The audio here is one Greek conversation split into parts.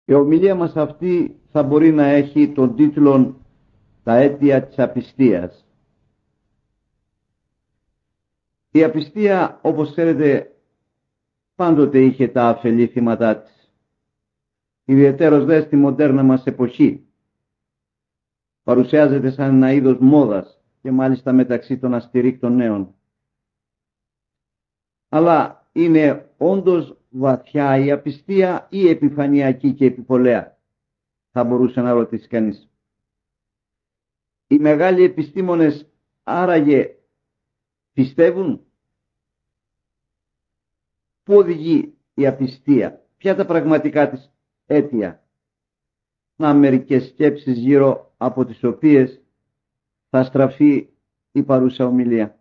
Η ομιλία μας αυτή θα μπορεί να έχει τον τίτλο «Τα αίτια της απιστίας». Η απιστία, όπως ξέρετε, πάντοτε είχε τα αφελή θύματά της. Ιδιαιτέρως δε στη μοντέρνα μας εποχή. Παρουσιάζεται σαν ένα είδος μόδας και μάλιστα μεταξύ των αστηρίκτων νέων. Αλλά είναι όντως βαθιά η απιστία ή επιφανειακή και επιπολαία, θα μπορούσε να ρωτήσει κανείς. Οι μεγάλοι επιστήμονες άραγε πιστεύουν? Πού οδηγεί η απιστία? Ποια τα πραγματικά της αίτια? Να μερικές σκέψεις γύρω από τις οποίες θα στραφεί η παρούσα ομιλία.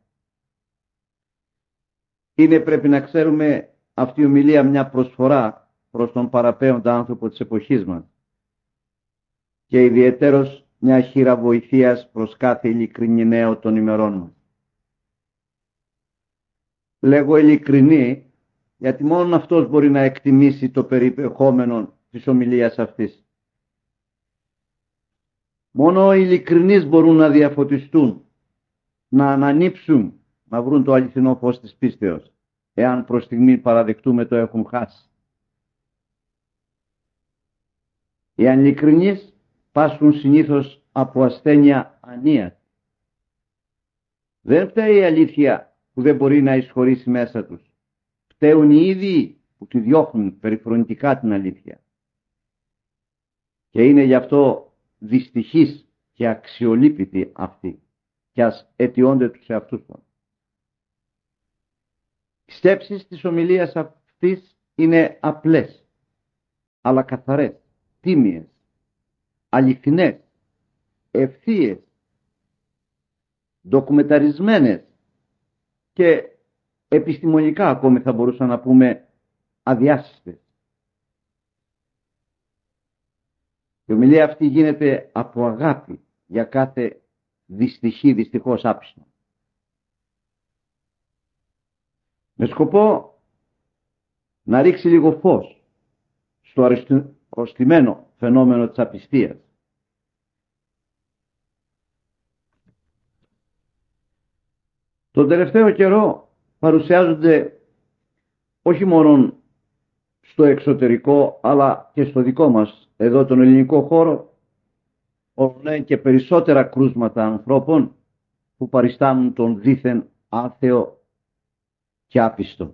Είναι, πρέπει να ξέρουμε, αυτή η ομιλία μια προσφορά προς τον παραπέοντα άνθρωπο της εποχής μας και ιδιαιτέρως μια χείρα βοηθείας προς κάθε ειλικρινή νέο των ημερών μας. Λέγω ειλικρινή γιατί μόνο αυτός μπορεί να εκτιμήσει το περιεχόμενο της ομιλίας αυτής. Μόνο οι ειλικρινείς μπορούν να διαφωτιστούν, να ανανύψουν, να βρουν το αληθινό φως της πίστεως, εάν προς στιγμή παραδεχτούμε το έχουν χάσει. Οι ανηλικρινείς πάσχουν συνήθως από ασθένεια ανία. Δεν φταίει η αλήθεια που δεν μπορεί να εισχωρήσει μέσα τους. Φταίουν οι ίδιοι που τη διώχνουν περιφρονητικά την αλήθεια. Και είναι γι' αυτό δυστυχείς και αξιολύπητοι αυτοί, κι ας αιτιώνται τους εαυτούς τους. Οι σκέψεις της ομιλίας αυτής είναι απλές, αλλά καθαρές, τίμιες, αληθινές, ευθείες, ντοκουμενταρισμένες και επιστημονικά ακόμη θα μπορούσα να πούμε αδιάσυστες. Η ομιλία αυτή γίνεται από αγάπη για κάθε δυστυχώς άπιστο. Με σκοπό να ρίξει λίγο φως στο αρρωστημένο φαινόμενο της απιστίας. Τον τελευταίο καιρό παρουσιάζονται όχι μόνο στο εξωτερικό αλλά και στο δικό μας εδώ τον ελληνικό χώρο όλο και περισσότερα κρούσματα ανθρώπων που παριστάνουν τον δήθεν άθεο και άπιστο.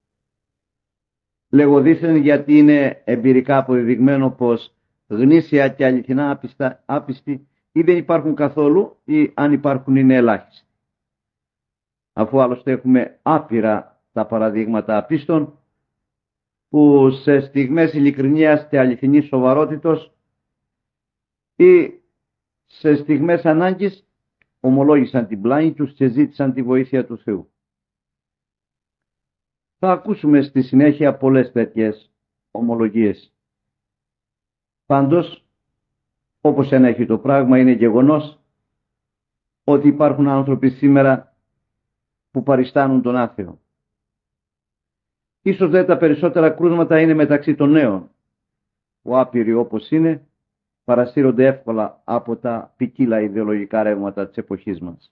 Λέγω δήθεν γιατί είναι εμπειρικά αποδεδειγμένο πως γνήσια και αληθινά άπιστοι ή δεν υπάρχουν καθόλου ή αν υπάρχουν είναι ελάχιστοι. Αφού άλλωστε έχουμε άπειρα τα παραδείγματα απίστων που σε στιγμές ειλικρινίας και αληθινής σοβαρότητος ή σε στιγμές ανάγκης ομολόγησαν την πλάνη τους και ζήτησαν τη βοήθεια του Θεού. Θα ακούσουμε στη συνέχεια πολλές τέτοιες ομολογίες. Πάντως, όπως ένα έχει το πράγμα, είναι γεγονός ότι υπάρχουν άνθρωποι σήμερα που παριστάνουν τον άθεο. Ίσως δε τα περισσότερα κρούσματα είναι μεταξύ των νέων, που άπειροι όπως είναι, παρασύρονται εύκολα από τα ποικίλα ιδεολογικά ρεύματα της εποχής μας.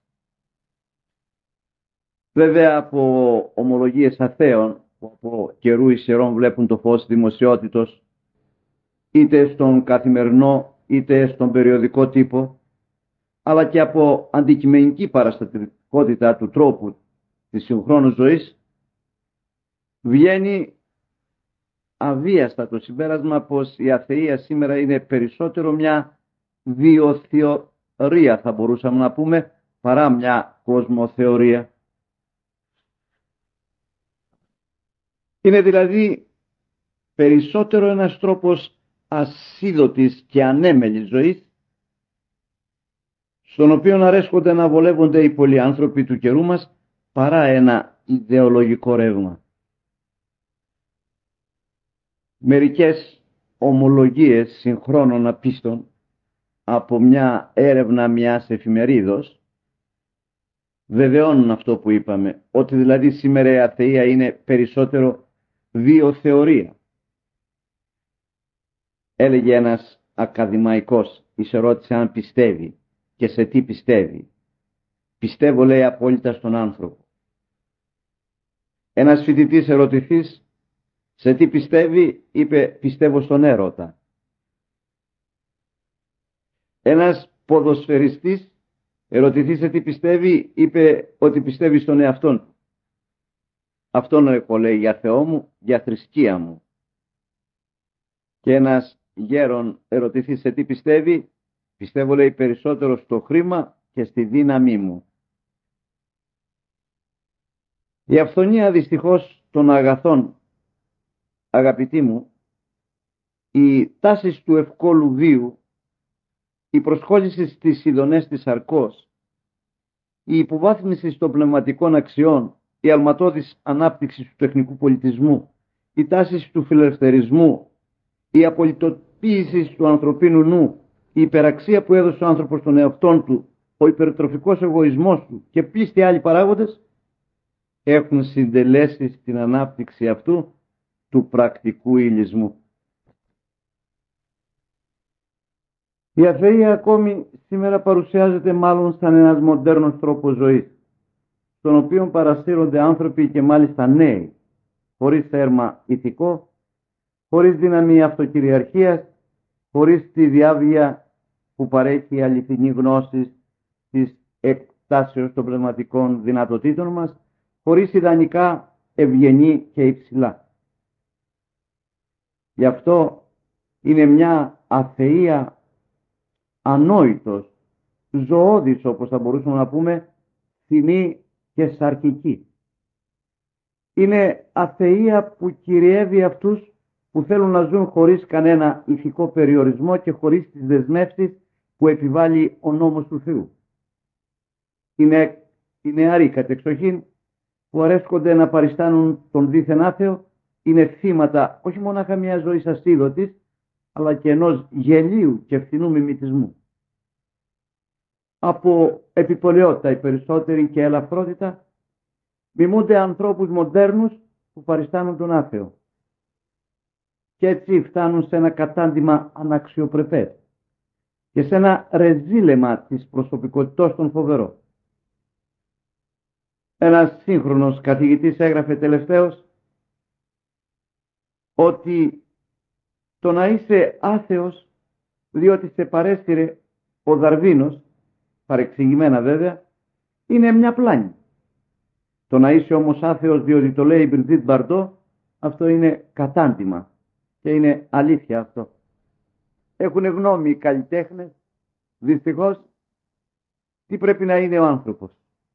Βέβαια από ομολογίες αθέων που από καιρού ισερών βλέπουν το φως δημοσιότητος είτε στον καθημερινό είτε στον περιοδικό τύπο, αλλά και από αντικειμενική παραστατικότητα του τρόπου της συγχρόνου ζωής, βγαίνει αβίαστα το συμπέρασμα πως η αθεία σήμερα είναι περισσότερο μια βιοθεωρία, θα μπορούσαμε να πούμε, παρά μια κοσμοθεωρία. Είναι δηλαδή περισσότερο ένας τρόπος ασίδωτης και ανέμελης ζωής, στον οποίο αρέσκονται να βολεύονται οι πολλοί άνθρωποι του καιρού μας, παρά ένα ιδεολογικό ρεύμα. Μερικές ομολογίες συγχρόνων απίστων από μια έρευνα μιας εφημερίδος βεβαιώνουν αυτό που είπαμε, ότι δηλαδή σήμερα η αθεία είναι περισσότερο βιοθεωρία. Έλεγε ένας ακαδημαϊκός, εις ερώτησε αν πιστεύει και σε τι πιστεύει. Πιστεύω, λέει, απόλυτα στον άνθρωπο. Ένας φοιτητής ερωτηθής σε τι πιστεύει, είπε πιστεύω στον έρωτα. Ένας ποδοσφαιριστής ερωτηθεί σε τι πιστεύει, είπε ότι πιστεύει στον εαυτόν του. Αυτόν έχω, λέει, για Θεό μου, για θρησκεία μου. Και ένας γέρον ερωτηθεί σε τι πιστεύει, πιστεύω, λέει, περισσότερο στο χρήμα και στη δύναμή μου. Η αυθονία δυστυχώς των αγαθών, αγαπητοί μου, οι τάσεις του ευκόλου βίου, η προσχόληση στις ειδονές της αρκός, η υποβάθμιση των πνευματικών αξιών, η αλματώδης ανάπτυξη του τεχνικού πολιτισμού, οι τάσεις του φιλελευθερισμού, η απολυτοποίηση του ανθρωπίνου νου, η υπεραξία που έδωσε ο άνθρωπος στον εαυτόν του, ο υπερτροφικός εγωισμός του και πλήστοι άλλοι παράγοντες έχουν συντελέσει στην ανάπτυξη αυτού του πρακτικού υλισμού. Η αθεία ακόμη σήμερα παρουσιάζεται μάλλον σαν ένας μοντέρνος τρόπος ζωής, στον οποίο παρασύρονται άνθρωποι και μάλιστα νέοι, χωρίς θέρμα ηθικό, χωρίς δύναμη αυτοκυριαρχίας, χωρίς τη διάβγεια που παρέχει η αληθινή γνώση της εκτάσεως των πνευματικών δυνατοτήτων μας, χωρίς ιδανικά ευγενή και υψηλά. Γι' αυτό είναι μια αθεία ανόητος, ζωώδης, όπως θα μπορούσαμε να πούμε, θυμή και σαρκική. Είναι αθεία που κυριεύει αυτούς που θέλουν να ζουν χωρίς κανένα ηθικό περιορισμό και χωρίς τις δεσμεύσεις που επιβάλλει ο νόμος του Θεού. Είναι οι νεαροί κατεξοχήν που αρέσκονται να παριστάνουν τον δίθεν άθεο, είναι θύματα όχι μόνο μια ζωής ασίδωτης, αλλά και ενός γελίου και φθηνού μιμητισμού. Από επιπολαιότητα οι περισσότεροι και ελαφρότητα μιμούνται ανθρώπους μοντέρνους που παριστάνουν τον άθεο. Και έτσι φτάνουν σε ένα κατάντημα αναξιοπρεπές και σε ένα ρεζίλεμα της προσωπικότητας των φοβερό. Ένας σύγχρονος καθηγητής έγραφε τελευταίως ότι το να είσαι άθεος διότι σε παρέσυρε ο Δαρβίνος, παρεξηγημένα βέβαια, είναι μια πλάνη. Το να είσαι όμως άθεος διότι το λέει η Μπριζίτ Μπαρντό, αυτό είναι κατάντημα και είναι αλήθεια αυτό. Έχουν γνώμη οι καλλιτέχνες, δυστυχώς, τι πρέπει να είναι ο άνθρωπος.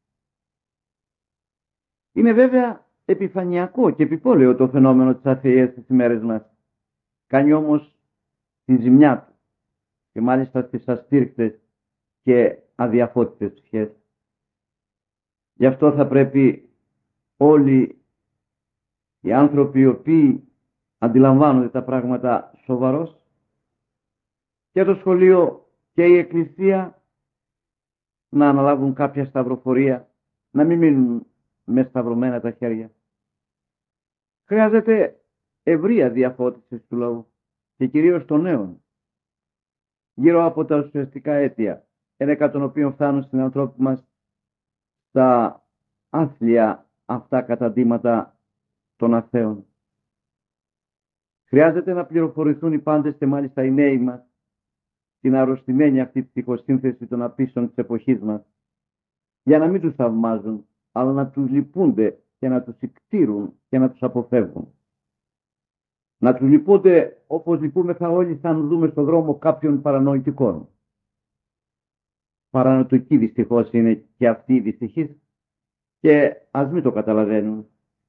Είναι βέβαια επιφανειακό και επιπόλαιο το φαινόμενο της αθείας στις ημέρες μας. Κάνει όμως τη ζημιά του και μάλιστα στις αστήρκτες και αδιαφώτιτες ψυχές. Γι' αυτό θα πρέπει όλοι οι άνθρωποι οι οποίοι αντιλαμβάνονται τα πράγματα σοβαρώς, και το σχολείο και η Εκκλησία, να αναλάβουν κάποια σταυροφορία, να μην μείνουν με σταυρωμένα τα χέρια. Χρειάζεται ευρεία διαφώτιση του λαού και κυρίως των νέων γύρω από τα ουσιαστικά αίτια, ένεκα των οποίων φτάνουν στην ανθρώπη μας τα άθλια αυτά καταντήματα των αθέων. Χρειάζεται να πληροφορηθούν οι πάντες και μάλιστα οι νέοι μας την αρρωστημένη αυτή ψυχοσύνθεση των απίστων της εποχής μας, για να μην τους θαυμάζουν, αλλά να τους λυπούνται και να τους εκτήρουν και να τους αποφεύγουν. Να τους λυπούνται όπως λυπούμεθα όλοι σαν δούμε στον δρόμο κάποιον παρανοητικών. Παρανοητικοί δυστυχώς είναι και αυτοί οι δυστυχείς και ας μην το καταλαβαίνουν.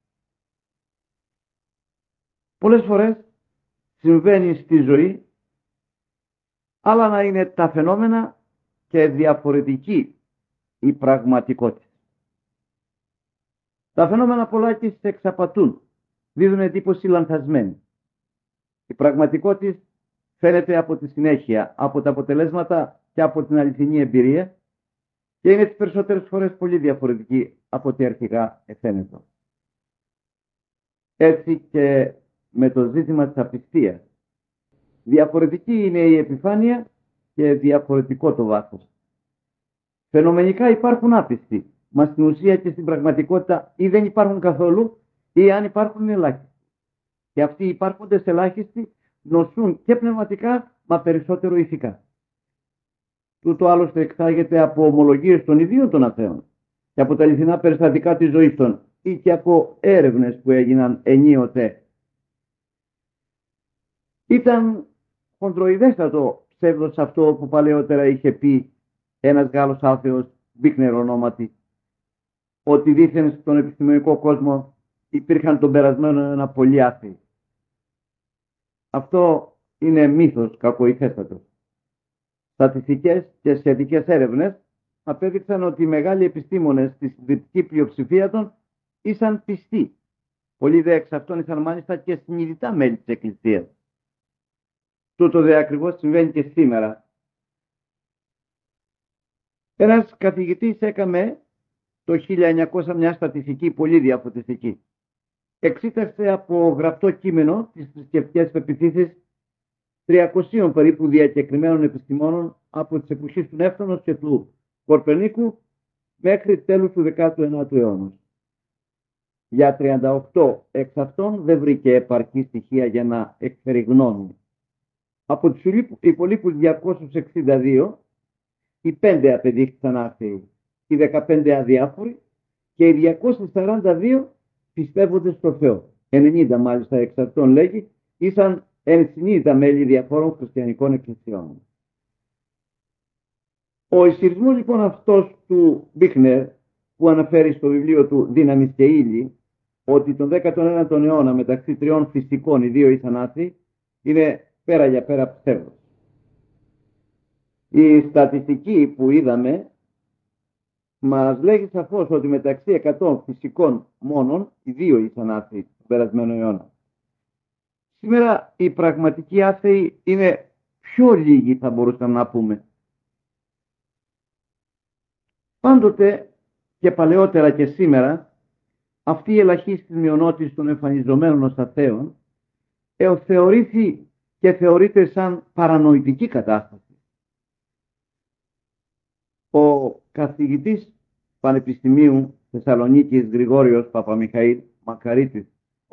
Πολλές φορές συμβαίνει στη ζωή, αλλά να είναι τα φαινόμενα και διαφορετική η πραγματικότητα. Τα φαινόμενα πολλάκις εξαπατούν, δίδουν εντύπωση λανθασμένη. Η πραγματικότητα φαίνεται από τη συνέχεια, από τα αποτελέσματα και από την αληθινή εμπειρία και είναι τις περισσότερες φορές πολύ διαφορετική από ό,τι αρχικά εφαίνεται. Έτσι και με το ζήτημα της απιστίας. Διαφορετική είναι η επιφάνεια και διαφορετικό το βάθος. Φαινομενικά υπάρχουν άπιστοι, μα στην ουσία και στην πραγματικότητα ή δεν υπάρχουν καθόλου ή αν υπάρχουν ελάχιστοι. Και αυτοί οι υπάρχοντες ελάχιστοι νοσούν και πνευματικά, μα περισσότερο ηθικά. Τούτο άλλωστε εξάγεται από ομολογίες των ιδίων των αθέων και από τα αληθινά περιστατικά της ζωής των ή και από έρευνες που έγιναν ενίοτε. Ήταν χοντροειδέστατο ψεύδος αυτό που παλαιότερα είχε πει ένας Γάλλος άθεος, Μπίκνερ ονόματι, ότι δήθεν στον επιστημονικό κόσμο υπήρχαν τον περασμένο ένα πολύ άθεοι. Αυτό είναι μύθος κακοηθέστατος. Στατιστικές και σχετικές έρευνες απέδειξαν ότι οι μεγάλοι επιστήμονες στη συντριπτική πλειοψηφία των ήσαν πιστοί. Πολλοί δε εξ αυτών ήσαν μάλιστα και συνειδητά μέλη της Εκκλησίας. Τούτο δε ακριβώς συμβαίνει και σήμερα. Ένας καθηγητής έκαμε το 1900 μια στατιστική πολύ διαφωτιστική. Εξήτασε από γραπτό κείμενο τις θρησκευτικές πεποιθήσεις 300 περίπου διακεκριμένων επιστημόνων από τις εποχές του Νεύτωνος και του Κορπερνίκου μέχρι τέλους του 19ου αιώνα. Για 38 εξ αυτών δεν βρήκε επαρκή στοιχεία για να εκφέρει γνώμη. Από τους υπολείπους 262, οι 5 απεδείχθηκαν άθεοι, οι 15 αδιάφοροι και οι 242 πιστεύονται στο Θεό. 90 μάλιστα εξ αυτών, λέγει, ήσαν ενσυνείδητα μέλη διαφόρων χριστιανικών εκκλησιών. Ο ισχυρισμός λοιπόν αυτός του Μπίκνερ, που αναφέρει στο βιβλίο του «Δύναμης και ύλη», ότι τον 19ο αιώνα μεταξύ 3 φυσικών οι 2 ήσαν άθεοι, είναι πέρα για πέρα ψεύδος. Η στατιστική που είδαμε μας λέγει σαφώς ότι μεταξύ 100 φυσικών μόνον οι 2 ήσαν άθεοι τον περασμένο αιώνα. Σήμερα οι πραγματικοί άθεοι είναι πιο λίγοι, θα μπορούσαμε να πούμε. Πάντοτε και παλαιότερα και σήμερα αυτή η ελαχίστη μειονότητα των εμφανιζομένων ως αθέων θεωρήθη και θεωρείται σαν παρανοητική κατάσταση. Ο καθηγητής Πανεπιστημίου Θεσσαλονίκης Γρηγόριος Παπαμιχαήλ Μακαρίτης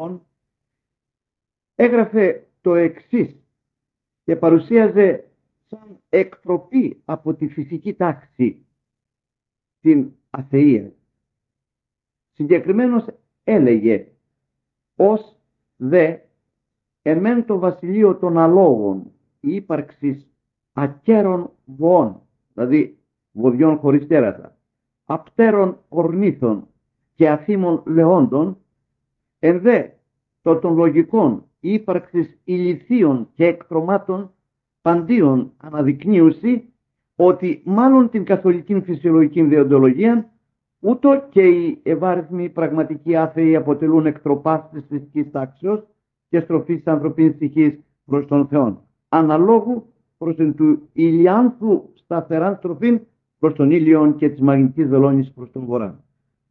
έγραφε το εξής και παρουσίαζε σαν εκτροπή από τη φυσική τάξη την αθεία. Συγκεκριμένως έλεγε ως δε εμέν το βασιλείο των αλόγων η ύπαρξης ακέρων βοών, δηλαδή βοδιών χωρίς τέρατα, απτέρων ορνήθων και αθήμων λεόντων, εν δε το των λογικών η ύπαρξης ηλιθίων και εκτρωμάτων παντίων αναδεικνύουση ότι μάλλον την καθολική φυσιολογική δεοντολογία ούτω και οι ευάριθμοι πραγματικοί άθεοι αποτελούν εκτροπάς της φυσικής τάξεως και στροφής της ανθρωπίνης ψυχής προς τον Θεό, αναλόγου προς την του ηλιάνθου σταθεράν στροφήν προς τον ήλιον και της μαγνητικής βελόνης προς τον βορρά.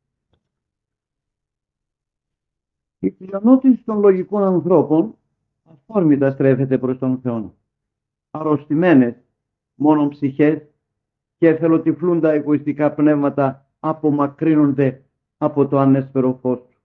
Η πλειονότητα των λογικών ανθρώπων αφόρμητα στρέφεται προς τον Θεό. Αρρωστημένες μόνον ψυχές και εθελοτυφλούντα εγωιστικά πνεύματα απομακρύνονται από το ανέσφαιρο φως του.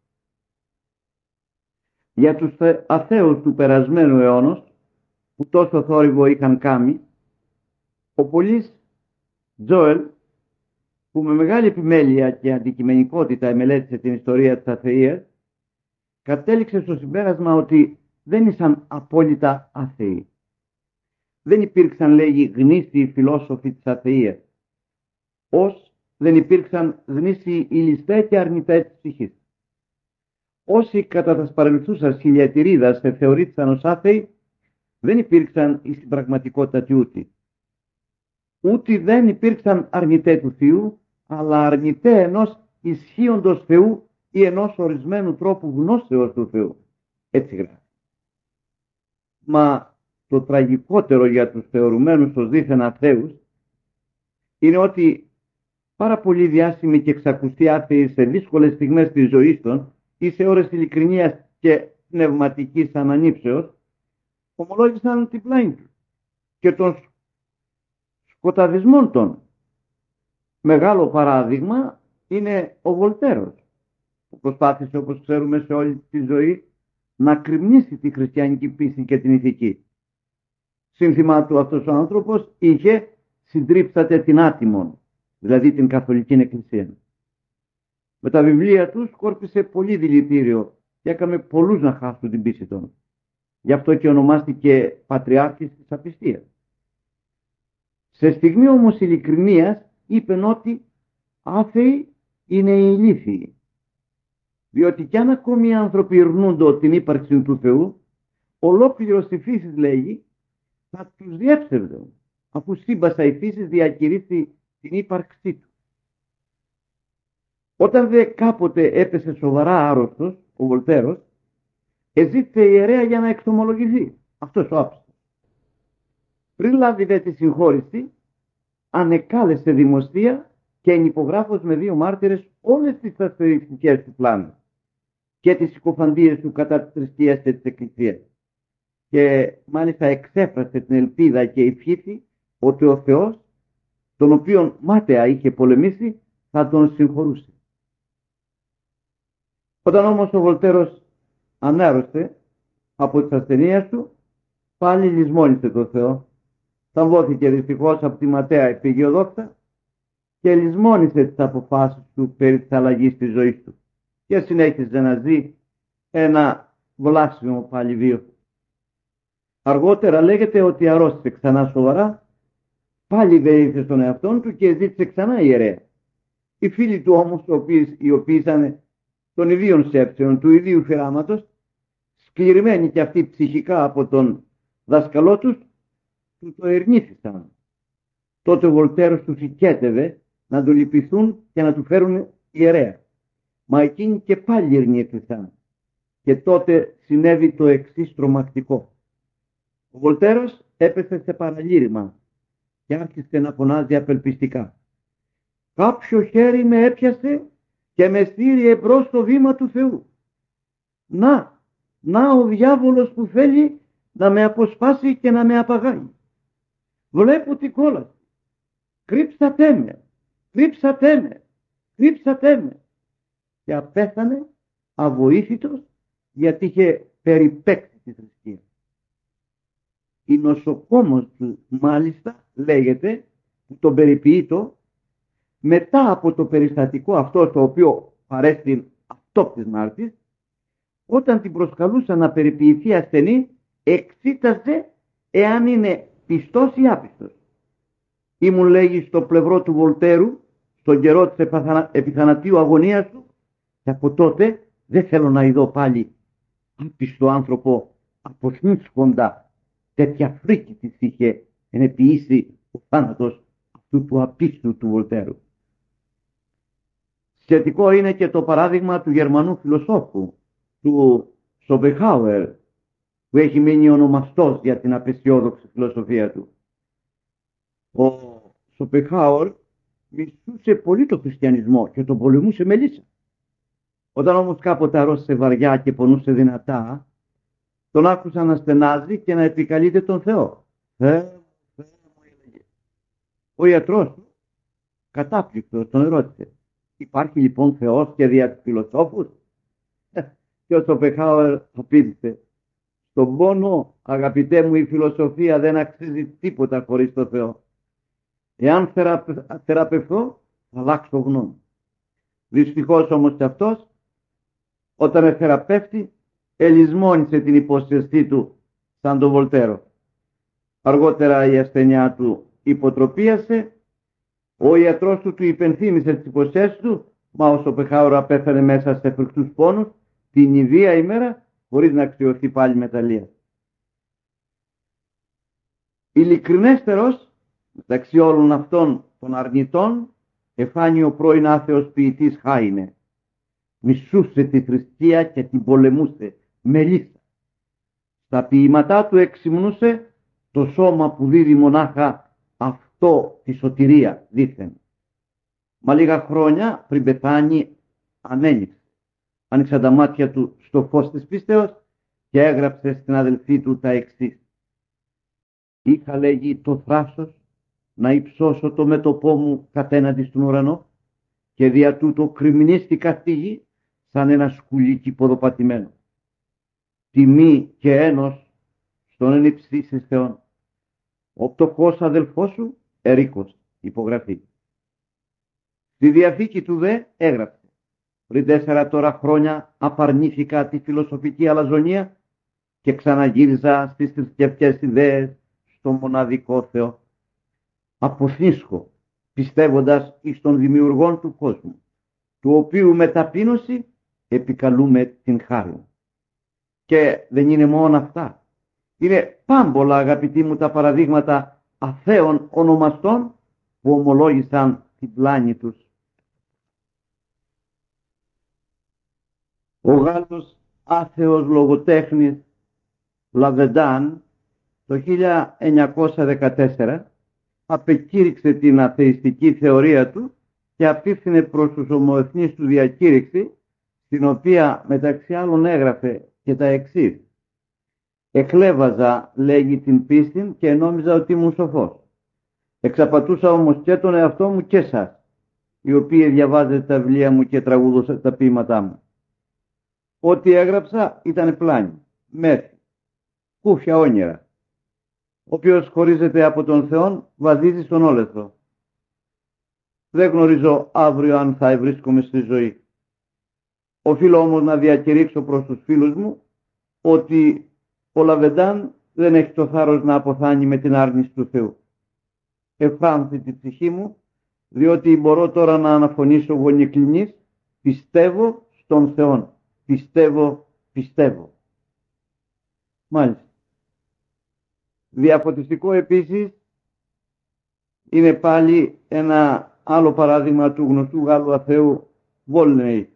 Για τους αθέους του περασμένου αιώνος, που τόσο θόρυβο είχαν κάνει, ο πολύς Τζόελ, που με μεγάλη επιμέλεια και αντικειμενικότητα εμελέτησε την ιστορία της αθείας, κατέληξε στο συμπέρασμα ότι δεν ήσαν απόλυτα αθεοί. Δεν υπήρξαν, λέγει, γνήσιοι φιλόσοφοι της αθείας, ως δεν υπήρξαν γνήσιοι ηλιστές και αρνητές της ψυχής. Όσοι κατά τα παρελθούσας χιλιατηρίδας θεωρήθηκαν ως άθεοι, δεν υπήρξαν στην πραγματικότητα τιούτοι. Ούτε δεν υπήρξαν αρνητέ του Θεού, αλλά αρνητέ ενός ισχύοντος Θεού ή ενός ορισμένου τρόπου γνώσεως του Θεού. Έτσι γράφει. Μα το τραγικότερο για τους θεωρουμένους ως δίθεν αθέους είναι ότι πάρα πολύ διάσημοι και εξακουστοί άθεοι σε δύσκολες στιγμές της ζωής των ή σε ώρες ειλικρινίας και πνευματικής ανανύψεως ομολόγησαν την πλάνη τους και των σκοταδισμών των. Μεγάλο παράδειγμα είναι ο Βολτέρος, που προσπάθησε, όπως ξέρουμε, σε όλη τη ζωή να κρυμνήσει τη χριστιανική πίστη και την ηθική. Σύνθημα του αυτός ο άνθρωπος είχε «Συντρίψατε την άτιμον», δηλαδή την Καθολική Εκκλησία. Με τα βιβλία του σκόρπισε πολύ δηλητήριο και έκαμε πολλούς να χάσουν την πίστη των. Γι' αυτό και ονομάστηκε Πατριάρχης της Απιστίας. Σε στιγμή όμως ειλικρινίας είπε ότι άθεοι είναι οι ηλίθιοι. Διότι κι αν ακόμη οι άνθρωποι ειρνούντο την ύπαρξη του Θεού, ολόκληρος η φύση, λέγει, θα τους διέψευδε, αφού σύμπασα η φύση διακηρύσει την ύπαρξή του. Όταν δε κάποτε έπεσε σοβαρά άρρωστος ο Βολτέρος, εζήτησε ιερέα για να εξομολογηθεί, αυτός ο άψος. Πριν λάβει δε τη συγχώρηση, ανεκάλεσε δημοσία και ενυπογράφος με 2 μάρτυρες όλες τις αστεριστικές του πλάνου και τις συκοφαντίες του κατά της θρησκείας και της Εκκλησίας. Και μάλιστα εξέφρασε την ελπίδα και ευχήθη ότι ο Θεός, τον οποίον μάταια είχε πολεμήσει, θα τον συγχωρούσε. Όταν όμως ο Βολτέρος ανάρρωσε από τις ασθενείες του, πάλι λησμόνισε τον Θεό. Θαμβώθηκε δυστυχώς από τη ματαία επιγειοδόξα και λησμόνισε τις αποφάσεις του περί της αλλαγής της ζωής του και συνέχιζε να ζει ένα βλάσιμο πάλι βίο. Αργότερα λέγεται ότι αρρώστησε ξανά σοβαρά, πάλι βέβαιησε στον εαυτόν του και ζήτησε ξανά ιερέα. Οι φίλοι του όμως, οι οποίοι ήταν των ιδίων σκέψεων, του ιδίου φυράματος, σκληρημένοι και αυτοί ψυχικά από τον δάσκαλό τους, του το ερνήθησαν. Τότε ο Βολτέρος τους οικέτευε να του λυπηθούν και να του φέρουν ιερέα. Μα εκείνοι και πάλι ερνήθησαν. Και τότε συνέβη το εξής τρομακτικό. Ο Βολτέρος έπεσε σε παραλήρημα και άρχισε να φωνάζει απελπιστικά. «Κάποιο χέρι με έπιασε και με στήρι εμπρός στο βήμα του Θεού. Να ο διάβολος που θέλει να με αποσπάσει και να με απαγάγει. Βλέπω την κόλαση. Κρύψατε με, κρύψατε με, κρύψατε με». Και απέθανε αβοήθητος, γιατί είχε περιπέξει τη θρησκεία. Η νοσοκόμος του μάλιστα λέγεται, που τον περιποιείτο, μετά από το περιστατικό αυτό το οποίο παρέστη αυτόπτης Μάρτης, όταν την προσκαλούσαν να περιποιηθεί ασθενή, εξήταζε εάν είναι πιστός ή άπιστος. Ήμουν, λέγει, στο πλευρό του Βολτέρου στον καιρό της επιθανατίου αγωνίας του και από τότε δεν θέλω να ειδώ πάλι άπιστο άνθρωπο αποσμίσκοντα. Τέτοια φρίκη της είχε ενεποιήσει ο θάνατος αυτού του απίστου του Βολτέρου. Σχετικό είναι και το παράδειγμα του Γερμανού φιλοσόφου, του Σοπενχάουερ, που έχει μείνει ονομαστός για την απεσιόδοξη φιλοσοφία του. Ο Σοπενχάουερ μισούσε πολύ το χριστιανισμό και τον πολεμούσε με λύσα. Όταν όμως κάποτε αρρώστησε βαριά και πονούσε δυνατά, τον άκουσα να στενάζει και να επικαλείται τον Θεό. Θεέ μου, έλεγε. Ο ιατρός του, κατάπληκτος, τον ερώτησε. Υπάρχει λοιπόν Θεός και δια τους φιλοσόφους? Και ο Σοπενχάουερ απήντησε. Στον πόνο, αγαπητέ μου, η φιλοσοφία δεν αξίζει τίποτα χωρίς το Θεό. Εάν θεραπευθώ, θα αλλάξω γνώμη. Δυστυχώς όμως και αυτός, όταν εθεραπεύτη, ελισμόνισε την υπόσχεσή του σαν τον Βολτέρο. Αργότερα η ασθενειά του υποτροπίασε, ο ιατρός του υπενθύμησε τις υποσχέσεις του, μα ο Σοπενχάουερ απέθανε μέσα σε φρικτούς πόνους την ιδία ημέρα, χωρίς να αξιωθεί πάλι μεταλλεία. Ειλικρινέστερος μεταξύ όλων αυτών των αρνητών εφάνει ο πρώην άθεος ποιητής Χάινε. Μισούσε τη θρησκεία και την πολεμούσε με λύσα. Στα ποίηματά του εξυμνούσε το σώμα που δίδει μονάχα αυτό τη σωτηρία δήθεν. Μα λίγα χρόνια πριν πεθάνει ανέληξε. Άνοιξαν τα μάτια του στο φως της πίστεως και έγραψε στην αδελφή του τα εξής. είχα, λέγει, το θράσος να υψώσω το μέτωπό μου κατέναντι στον ουρανό και δια τούτο κρυμνίστηκα στη γη σαν ένα σκουλίκι ποδοπατημένο. Τιμή και ένος στον ενυψίστης Θεόν. Ο πτωχός αδελφός σου ερίκος, υπογραφή. Στη Διαθήκη του δε έγραψε: πριν 4 τώρα χρόνια απαρνήθηκα τη φιλοσοφική αλαζονία και ξαναγύριζα στις θρησκευτικές ιδέες στο μοναδικό Θεό. Αποθύσκω, πιστεύοντας εις τον δημιουργόν του κόσμου, του οποίου με ταπείνωση επικαλούμε την χάρη. Και δεν είναι μόνο αυτά. Είναι πάμπολα, αγαπητοί μου, τα παραδείγματα αθέων ονομαστών που ομολόγησαν την πλάνη τους. Ο Γάλλος άθεος λογοτέχνης Λαβεντάν το 1914 απεκήρυξε την αθεϊστική θεωρία του και απίφθινε προς τους ομοεθνείς του διακήρυξη, στην οποία μεταξύ άλλων έγραφε και τα εξής: «Εκλέβαζα, λέγει, την πίστη και νόμιζα ότι ήμουν σοφός. Εξαπατούσα όμως και τον εαυτό μου και σας, οι οποίοι διαβάζετε τα βιβλία μου και τραγουδούσατε τα ποίηματά μου. Ό,τι έγραψα ήταν πλάνη, μέθη, κούφια όνειρα. Όποιος χωρίζεται από τον Θεόν βαδίζει στον όλεθρο. Δεν γνωρίζω αύριο αν θα βρίσκομαι στη ζωή. Οφείλω όμως να διακηρύξω προς τους φίλους μου ότι ο Λαβεντάν δεν έχει το θάρρος να αποθάνει με την άρνηση του Θεού. Εφάνθη τη ψυχή μου, διότι μπορώ τώρα να αναφωνήσω γονικλινής: πιστεύω στον Θεόν. Πιστεύω, πιστεύω». Μάλιστα. Διαφωτιστικό επίσης είναι πάλι ένα άλλο παράδειγμα του γνωστού Γάλλου αθέου Βόλνεϊ.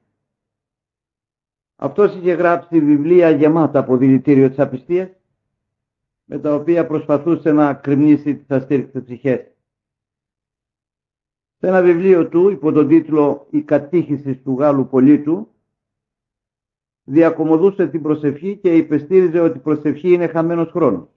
Αυτός είχε γράψει βιβλία γεμάτα από δηλητήριο της απιστίας, με τα οποία προσπαθούσε να κρυμνήσει τις αστήρκτες ψυχές. Σε ένα βιβλίο του υπό τον τίτλο «Η κατήχηση του Γάλλου πολίτου» διακομωδούσε την προσευχή και υπεστήριζε ότι η προσευχή είναι χαμένος χρόνος.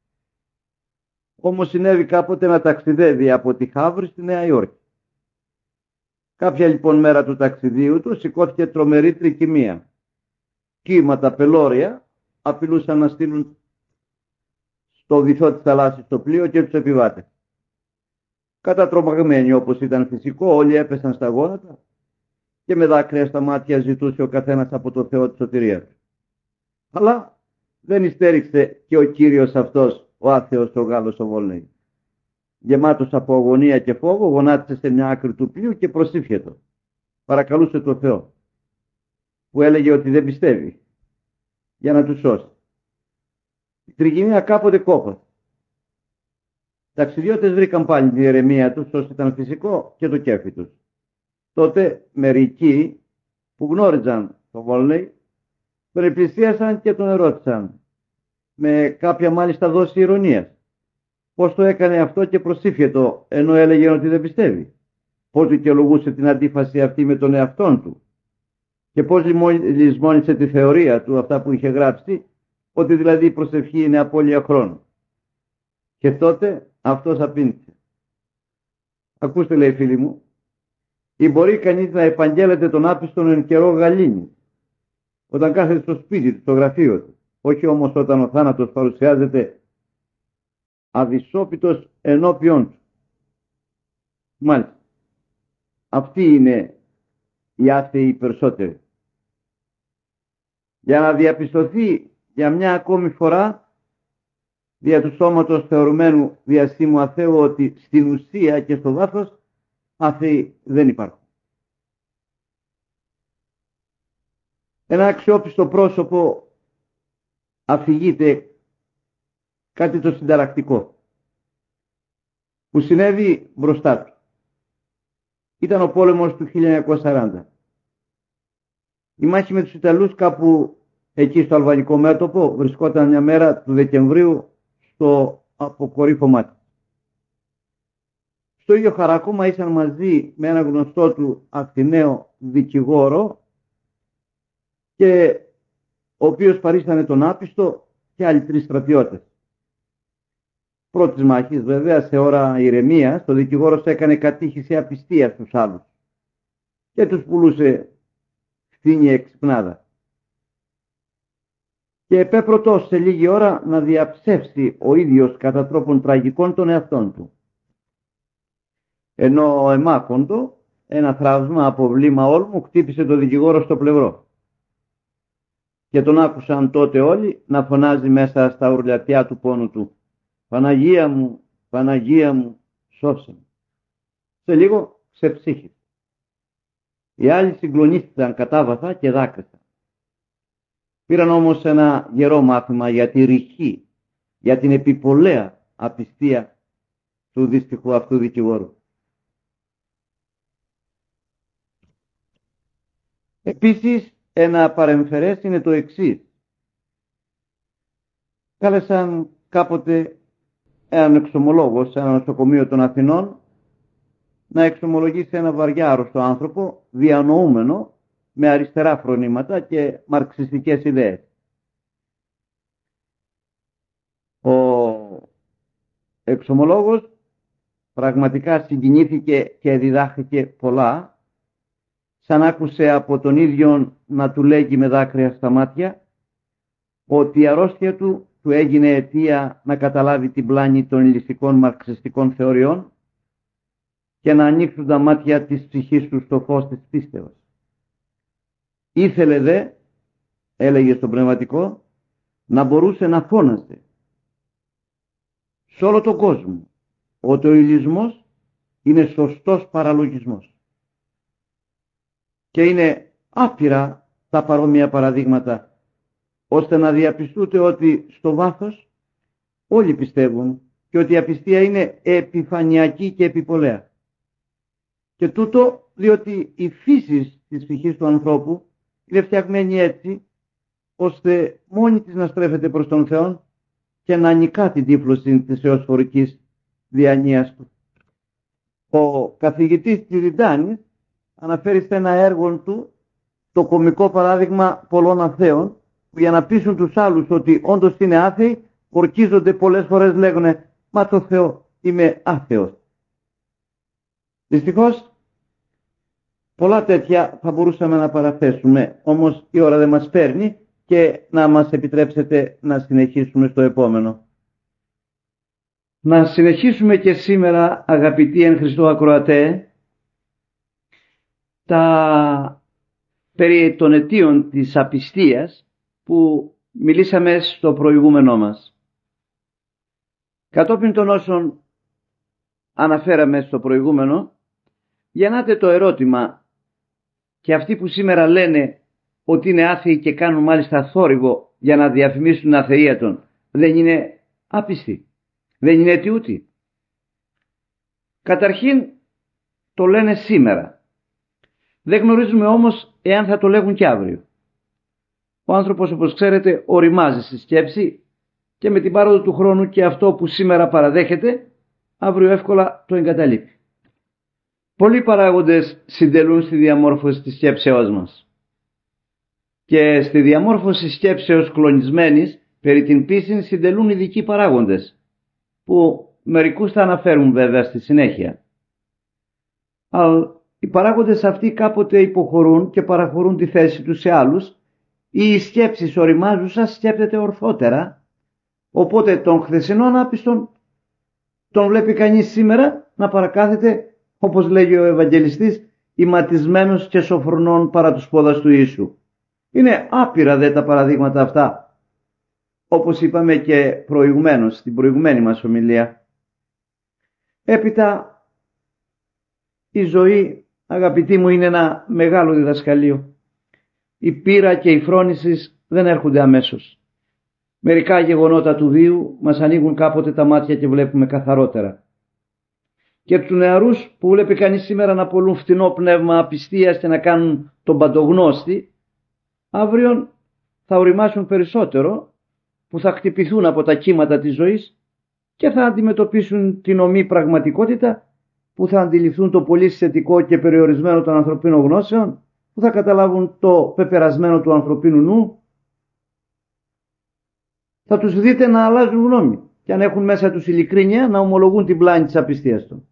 Όμως συνέβη κάποτε να ταξιδεύει από τη Χαύρη στη Νέα Υόρκη. Κάποια λοιπόν μέρα του ταξιδίου του σηκώθηκε τρομερή τρικυμία. Κύματα πελώρια απειλούσαν να στείλουν στο βυθό της θαλάσσης το πλοίο και τους επιβάτες. Κατατρομαγμένοι όπως ήταν φυσικό, όλοι έπεσαν στα γόνατα και με δάκρυα στα μάτια ζητούσε ο καθένας από το Θεό τη σωτηρία. Αλλά δεν υστέριξε και ο Κύριος αυτός, ο άθεος ο Γάλλος ο Βόλνεϊ. Γεμάτος από αγωνία και φόβο, γονάτισε σε μια άκρη του πλοίου και προσήφιετο. Παρακαλούσε το Θεό, που έλεγε ότι δεν πιστεύει, για να του σώσει. Η τριγυμία κάποτε κόπασε. Ταξιδιώτες βρήκαν πάλι την ηρεμία τους, όσο ήταν φυσικό, και το κέφι τους. Τότε μερικοί που γνώριζαν τον Βόλνεϊ τον επλησίασαν και τον ερώτησαν, με κάποια μάλιστα δόση ηρωνίας, πώς το έκανε αυτό και προσήφιετο, ενώ έλεγε ότι δεν πιστεύει. Πώς δικαιολογούσε την αντίφαση αυτή με τον εαυτόν του και πώς λησμόνισε τη θεωρία του, αυτά που είχε γράψει, ότι δηλαδή η προσευχή είναι απώλεια χρόνου. Και τότε αυτός απήντησε: «Ακούστε», λέει, φίλοι μου, ή μπορεί κανείς να επαγγέλλεται τον άπιστον εν καιρό γαλήνη, όταν κάθεται στο σπίτι του, στο γραφείο του, όχι όμως όταν ο θάνατος παρουσιάζεται αδυσόπιτος ενώπιον του. Μάλιστα, αυτοί είναι οι άθεοι περισσότεροι. Για να διαπιστωθεί για μια ακόμη φορά δια του σώματος θεωρουμένου διασύμου αθέου ότι στην ουσία και στο βάθος άθεοι δεν υπάρχουν. Ένα αξιόπιστο πρόσωπο αφηγείται κάτι το συνταρακτικό που συνέβη μπροστά του. Ήταν ο πόλεμος του 1940. Η μάχη με τους Ιταλούς κάπου εκεί στο αλβανικό μέτωπο βρισκόταν μια μέρα του Δεκεμβρίου στο αποκορύφωμά του. Στο ίδιο χαράκωμα ήσαν μαζί με ένα γνωστό του Αθηναίο δικηγόρο, και ο οποίος παρίστανε τον άπιστο, και άλλοι 3 στρατιώτες. πρώτης μάχης, βέβαια, σε ώρα ηρεμίας, ο δικηγόρος έκανε κατήχηση απιστία στους άλλους και τους πουλούσε φθήνη εξυπνάδα. Και επέπρωτος σε λίγη ώρα να διαψεύσει ο ίδιος κατά τρόπον τραγικών τον εαυτόν του. Ενώ εμάκοντο, ένα θραύσμα από βλήμα όλμου χτύπησε το δικηγόρο στο πλευρό. Και τον άκουσαν τότε όλοι να φωνάζει μέσα στα ουρλιατιά του πόνου του: «Παναγία μου, Παναγία μου, σώσε με». Σε λίγο ξεψύχησε. Οι άλλοι συγκλονίστηκαν κατάβαθα και δάκρυσαν. Πήραν όμως ένα γερό μάθημα για τη ρηχή, για την επιπολαία απιστία του δύστιχου αυτού δικηγόρου. Επίσης, ένα παρεμφερές είναι το εξής. Κάλεσαν κάποτε έναν εξομολόγο σε ένα νοσοκομείο των Αθηνών να εξομολογήσει ένα βαριά άρρωστο άνθρωπο, διανοούμενο, με αριστερά φρονήματα και μαρξιστικές ιδέες. Ο εξομολόγος πραγματικά συγκινήθηκε και διδάχθηκε πολλά, σαν άκουσε από τον ίδιο να του λέγει με δάκρυα στα μάτια ότι η αρρώστια του έγινε αιτία να καταλάβει την πλάνη των ληστικών μαρξιστικών θεωριών και να ανοίξουν τα μάτια της ψυχής του στο φως της πίστεως. Ήθελε δε, έλεγε στον πνευματικό, να μπορούσε να φώναζε σε όλο τον κόσμο ότι ο ηλισμός είναι σωστός παραλογισμός. Και είναι άπειρα τα παρόμοια παραδείγματα, ώστε να διαπιστούτε ότι στο βάθος όλοι πιστεύουν και ότι η απιστία είναι επιφανειακή και επιπολαία. Και τούτο διότι η φύση της ψυχής του ανθρώπου είναι φτιαγμένη έτσι, ώστε μόνη της να στρέφεται προς τον Θεό και να νικά την τύφλωση της εωσφορικής διανοίας του. Ο καθηγητής Τυριδάνης αναφέρει σε ένα έργο του το κωμικό παράδειγμα πολλών αθέων που για να πείσουν τους άλλους ότι όντως είναι άθεοι ορκίζονται πολλές φορές, λέγουνε «Μα το Θεό, είμαι άθεος». Δυστυχώς πολλά τέτοια θα μπορούσαμε να παραθέσουμε, όμως η ώρα δεν μας παίρνει και να μας επιτρέψετε να συνεχίσουμε στο επόμενο. Να συνεχίσουμε και σήμερα, αγαπητοί εν Χριστώ ακροατέ, τα περί των αιτίων της απιστίας που μιλήσαμε στο προηγούμενό μας. Κατόπιν των όσων αναφέραμε στο προηγούμενο, γεννάται το ερώτημα, και αυτοί που σήμερα λένε ότι είναι άθεοι και κάνουν μάλιστα θόρυβο για να διαφημίσουν την αθεία των, δεν είναι άπιστοι, δεν είναι αιτιούτοι? Καταρχήν το λένε σήμερα. Δεν γνωρίζουμε όμως εάν θα το λέγουν και αύριο. Ο άνθρωπος, όπως ξέρετε, οριμάζει στη σκέψη και με την πάροδο του χρόνου και αυτό που σήμερα παραδέχεται, αύριο εύκολα το εγκαταλείπει. Πολλοί παράγοντες συντελούν στη διαμόρφωση της σκέψεώς μας. Και στη διαμόρφωση σκέψεως κλονισμένης περί την πίστη συντελούν ειδικοί παράγοντες, που μερικούς θα αναφέρουν βέβαια στη συνέχεια. Αλλά οι παράγοντες αυτοί κάποτε υποχωρούν και παραχωρούν τη θέση τους σε άλλους, ή η σκέψη οριμάζουσα σκέπτεται ορθότερα, οπότε τον χθεσινόν άπιστον τον βλέπει κανείς σήμερα να παρακάθεται, όπως λέγει ο Ευαγγελιστής, ηματισμένος και σοφρονών παρά τους πόδας του Ιησού. Είναι άπειρα δε τα παραδείγματα αυτά, όπως είπαμε και προηγουμένως στην προηγουμένη μας ομιλία. Έπειτα η ζωή, αγαπητοί μου, είναι ένα μεγάλο διδασκαλείο. Η πείρα και η φρόνηση δεν έρχονται αμέσως. Μερικά γεγονότα του βίου μας ανοίγουν κάποτε τα μάτια και βλέπουμε καθαρότερα. Και τους νεαρούς που βλέπει κανείς σήμερα να πολλούν φτηνό πνεύμα απιστίας και να κάνουν τον παντογνώστη, αύριο θα οριμάσουν περισσότερο, που θα χτυπηθούν από τα κύματα της ζωής και θα αντιμετωπίσουν την ομή πραγματικότητα, που θα αντιληφθούν το πολύ σχετικό και περιορισμένο των ανθρωπίνων γνώσεων, που θα καταλάβουν το πεπερασμένο του ανθρωπίνου νου. Θα τους δείτε να αλλάζουν γνώμη, και αν έχουν μέσα τους ειλικρίνεια να ομολογούν την πλάνη της απιστίας των.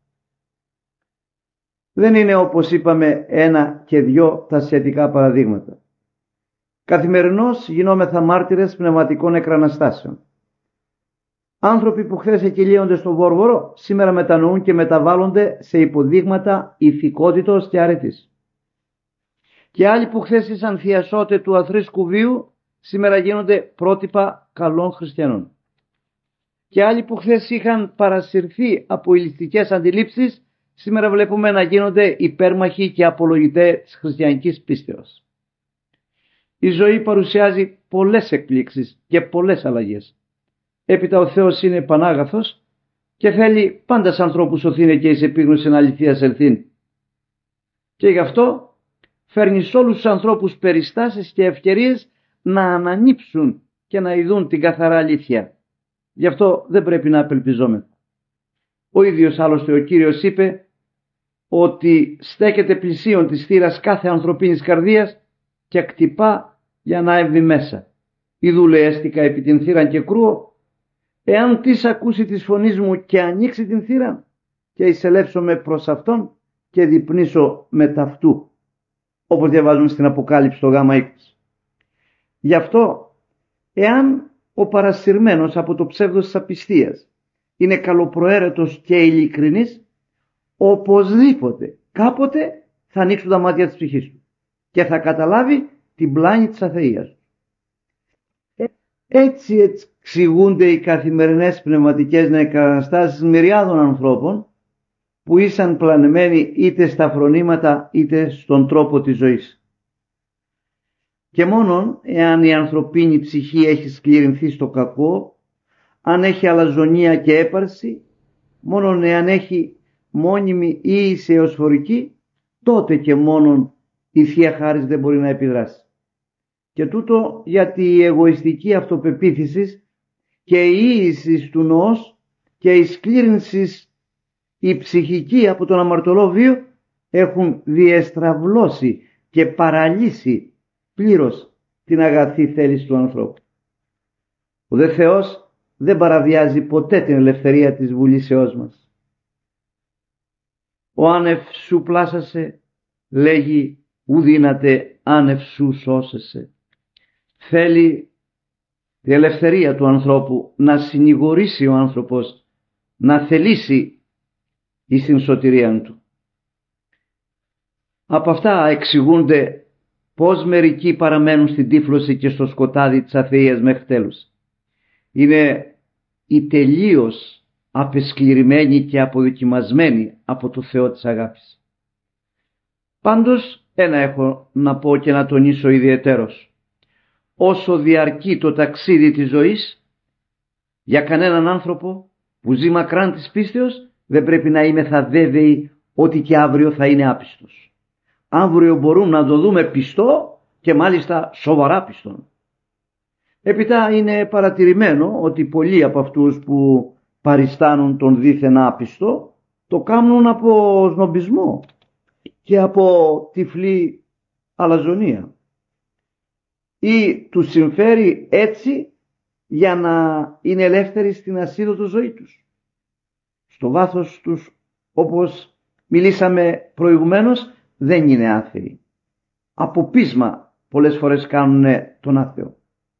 Δεν είναι, όπως είπαμε, ένα και δυο τα σχετικά παραδείγματα. Καθημερινώς γινόμεθα μάρτυρες πνευματικών εκραναστάσεων. Άνθρωποι που χθες εκκυλίονται στο Βόρβορο, σήμερα μετανοούν και μεταβάλλονται σε υποδείγματα ηθικότητος και αρετής. Και άλλοι που χθες ήσαν θειασότε του αθρήσκου βίου, σήμερα γίνονται πρότυπα καλών χριστιανών. Και άλλοι που χθες είχαν παρασυρθεί από ηλιστικές αντιλήψεις, σήμερα βλέπουμε να γίνονται υπέρμαχοι και απολογητές της χριστιανικής πίστεως. Η ζωή παρουσιάζει πολλές εκπλήξεις και πολλές αλλαγές. Έπειτα ο Θεός είναι πανάγαθος και θέλει πάντα σε ανθρώπους σωθήνε και εις επίγνωσιν αληθείας ελθύν. Και γι' αυτό φέρνει σε όλους τους ανθρώπους περιστάσεις και ευκαιρίες να ανανύψουν και να ειδούν την καθαρά αλήθεια. Γι' αυτό δεν πρέπει να απελπιζόμεθα. Ο ίδιος άλλωστε ο Κύριος είπε ότι στέκεται πλησίον της θύρας κάθε ανθρωπίνης καρδίας και κτυπά για να έβει μέσα. Ιδού λέει έστικα επί την θύραν και κρούω, εάν τις ακούσει της φωνής μου και ανοίξει την θύρα και εισελεύσομαι προς αυτόν και διπνήσω με ταυτού. Όπως διαβάζουμε στην Αποκάλυψη το Γ 20. Γι' αυτό, εάν ο παρασυρμένος από το ψεύδος της απιστίας είναι καλοπροαίρετος και ειλικρινής, οπωσδήποτε κάποτε θα ανοίξουν τα μάτια της ψυχής του και θα καταλάβει την πλάνη της αθείας του. Έτσι εξηγούνται οι καθημερινές πνευματικές νεκραναστάσεις μυριάδων ανθρώπων που ήσαν πλανεμένοι είτε στα φρονήματα είτε στον τρόπο της ζωής. Και μόνον εάν η ανθρωπίνη ψυχή έχει σκληρυνθεί στο κακό, αν έχει αλαζονία και έπαρση, μόνον εάν έχει μόνιμη ή ισεοσφορική, τότε και μόνον η Θεία Χάρις δεν μπορεί να επιδράσει. Και τούτο γιατί η εγωιστική αυτοπεποίθηση και η ίηση του νοός και η σκλήρυνση η ψυχική από τον αμαρτωλό βίο έχουν διεστραυλώσει και παραλύσει πλήρως την αγαθή θέληση του ανθρώπου. Ο δε Θεός δεν παραβιάζει ποτέ την ελευθερία της βουλήσεώς μας. Ο άνευ σου πλάσασε, λέγει ου δύναται άνευ σου σώσεσαι. Θέλει η ελευθερία του ανθρώπου να συνηγορήσει ο άνθρωπος, να θελήσει εις την σωτηρία του. Από αυτά εξηγούνται πως μερικοί παραμένουν στην τύφλωση και στο σκοτάδι της αθείας μέχρι τέλους. Είναι οι τελείως απεσκληρημένοι και αποδοκιμασμένοι από το Θεό της αγάπης. Πάντως ένα έχω να πω και να τονίσω ιδιαιτέρως. Όσο διαρκεί το ταξίδι της ζωής, για κανέναν άνθρωπο που ζει μακράν της πίστεως δεν πρέπει να είμεθα βέβαιοι ότι και αύριο θα είναι άπιστος. Αύριο μπορούμε να το δούμε πιστό και μάλιστα σοβαρά πιστόν. Έπειτα είναι παρατηρημένο ότι πολλοί από αυτούς που παριστάνουν τον δίθεν άπιστο το κάνουν από σνομπισμό και από τυφλή αλαζονία. Ή τους συμφέρει έτσι για να είναι ελεύθεροι στην ασίδωτο ζωή τους. Στο βάθος τους, όπως μιλήσαμε προηγουμένως, δεν είναι άθεοι. Από πείσμα πολλές φορές κάνουν τον άθεο.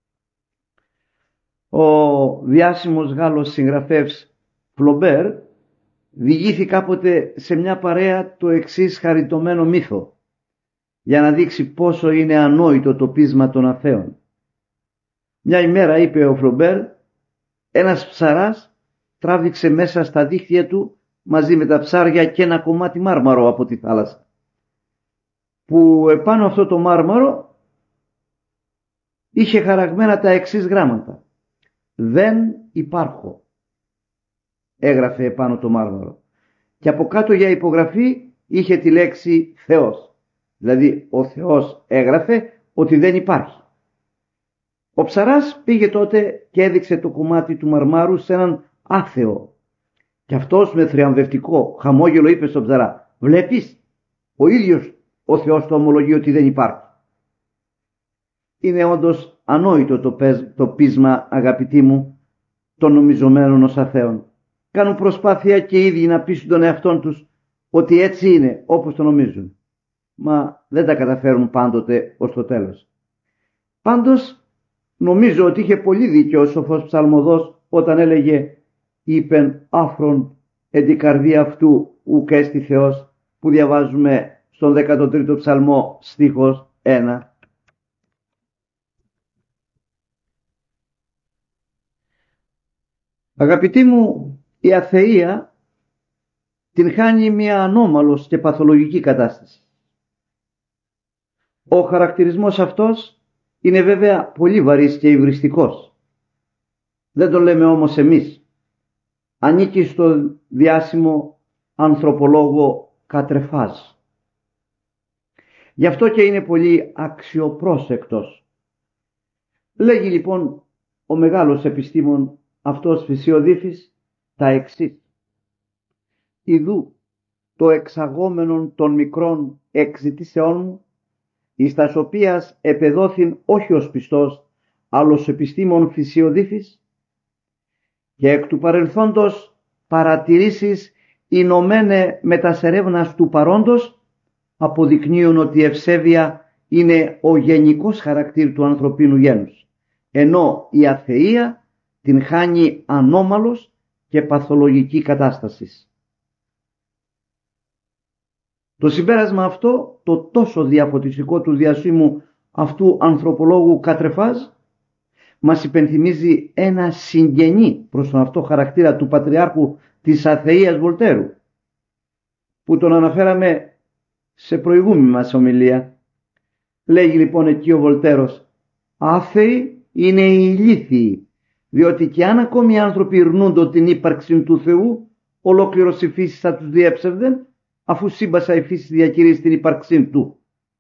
Ο διάσημος Γάλλος συγγραφέας Φλομπέρ διηγήθη κάποτε σε μια παρέα το εξής χαριτωμένο μύθο για να δείξει πόσο είναι ανόητο το πείσμα των αθέων. Μια ημέρα, είπε ο Φλομπέρ, ένας ψαράς τράβηξε μέσα στα δίχτυα του μαζί με τα ψάρια και ένα κομμάτι μάρμαρο από τη θάλασσα, που επάνω αυτό το μάρμαρο είχε χαραγμένα τα εξής γράμματα: «Δεν υπάρχω», έγραφε επάνω το μάρμαρο, και από κάτω για υπογραφή είχε τη λέξη Θεός. Δηλαδή ο Θεός έγραφε ότι δεν υπάρχει. Ο ψαράς πήγε τότε και έδειξε το κομμάτι του μαρμάρου σε έναν άθεο. Και αυτός με θριαμβευτικό χαμόγελο είπε στον ψαρά: «Βλέπεις, ο ίδιος ο Θεός το ομολογεί ότι δεν υπάρχει». Είναι όντως ανόητο το πείσμα, αγαπητοί μου, των νομιζομένων ως αθέων. Κάνουν προσπάθεια και οι ίδιοι να πείσουν τον εαυτόν τους ότι έτσι είναι όπως το νομίζουν. Μα δεν τα καταφέρουν πάντοτε ως το τέλος. Πάντως νομίζω ότι είχε πολύ δίκιο ο σοφός ψαλμοδός όταν έλεγε «Είπεν άφρον εν την καρδία αυτού ουκ έστι Θεός», που διαβάζουμε στον 13ο ψαλμό στίχος 1. Αγαπητοί μου, η αθεία την χάνει μια ανώμαλος και παθολογική κατάσταση. Ο χαρακτηρισμός αυτός είναι βέβαια πολύ βαρύς και υβριστικός. Δεν το λέμε όμως εμείς. Ανήκει στο διάσημο ανθρωπολόγο Κατρεφάζ. Γι' αυτό και είναι πολύ αξιοπρόσεκτος. Λέγει λοιπόν ο μεγάλος επιστήμον αυτός Φυσιοδίφης τα εξής: «Ιδού το εξαγόμενον των μικρών εξητήσεών μου, εις τας οποίας επεδόθην όχι ως πιστός, άλλος επιστήμον Φυσιοδίφης, και εκ του παρελθόντος παρατηρήσεις ηνωμένε με τας ερεύνας του παρόντος, αποδεικνύουν ότι η ευσέβεια είναι ο γενικός χαρακτήρ του ανθρωπίνου γένους, ενώ η αθεία την χάνει ανώμαλος και παθολογική κατάσταση». Το συμπέρασμα αυτό, το τόσο διαφωτιστικό του διασύμου αυτού ανθρωπολόγου Κατρεφάζ, μας υπενθυμίζει ένα συγγενή προς τον αυτό χαρακτήρα του πατριάρχου της αθείας Βολτέρου, που τον αναφέραμε σε προηγούμενη μας ομιλία. Λέγει λοιπόν εκεί ο Βολτέρος: «Άθεοι είναι οι ηλίθιοι, διότι και αν ακόμη οι άνθρωποι ειρνούντο την ύπαρξη του Θεού, ολόκληρος η φύση θα τους διέψευδεν, αφού σύμπασα η φύση διακηρύσει την ύπαρξή του».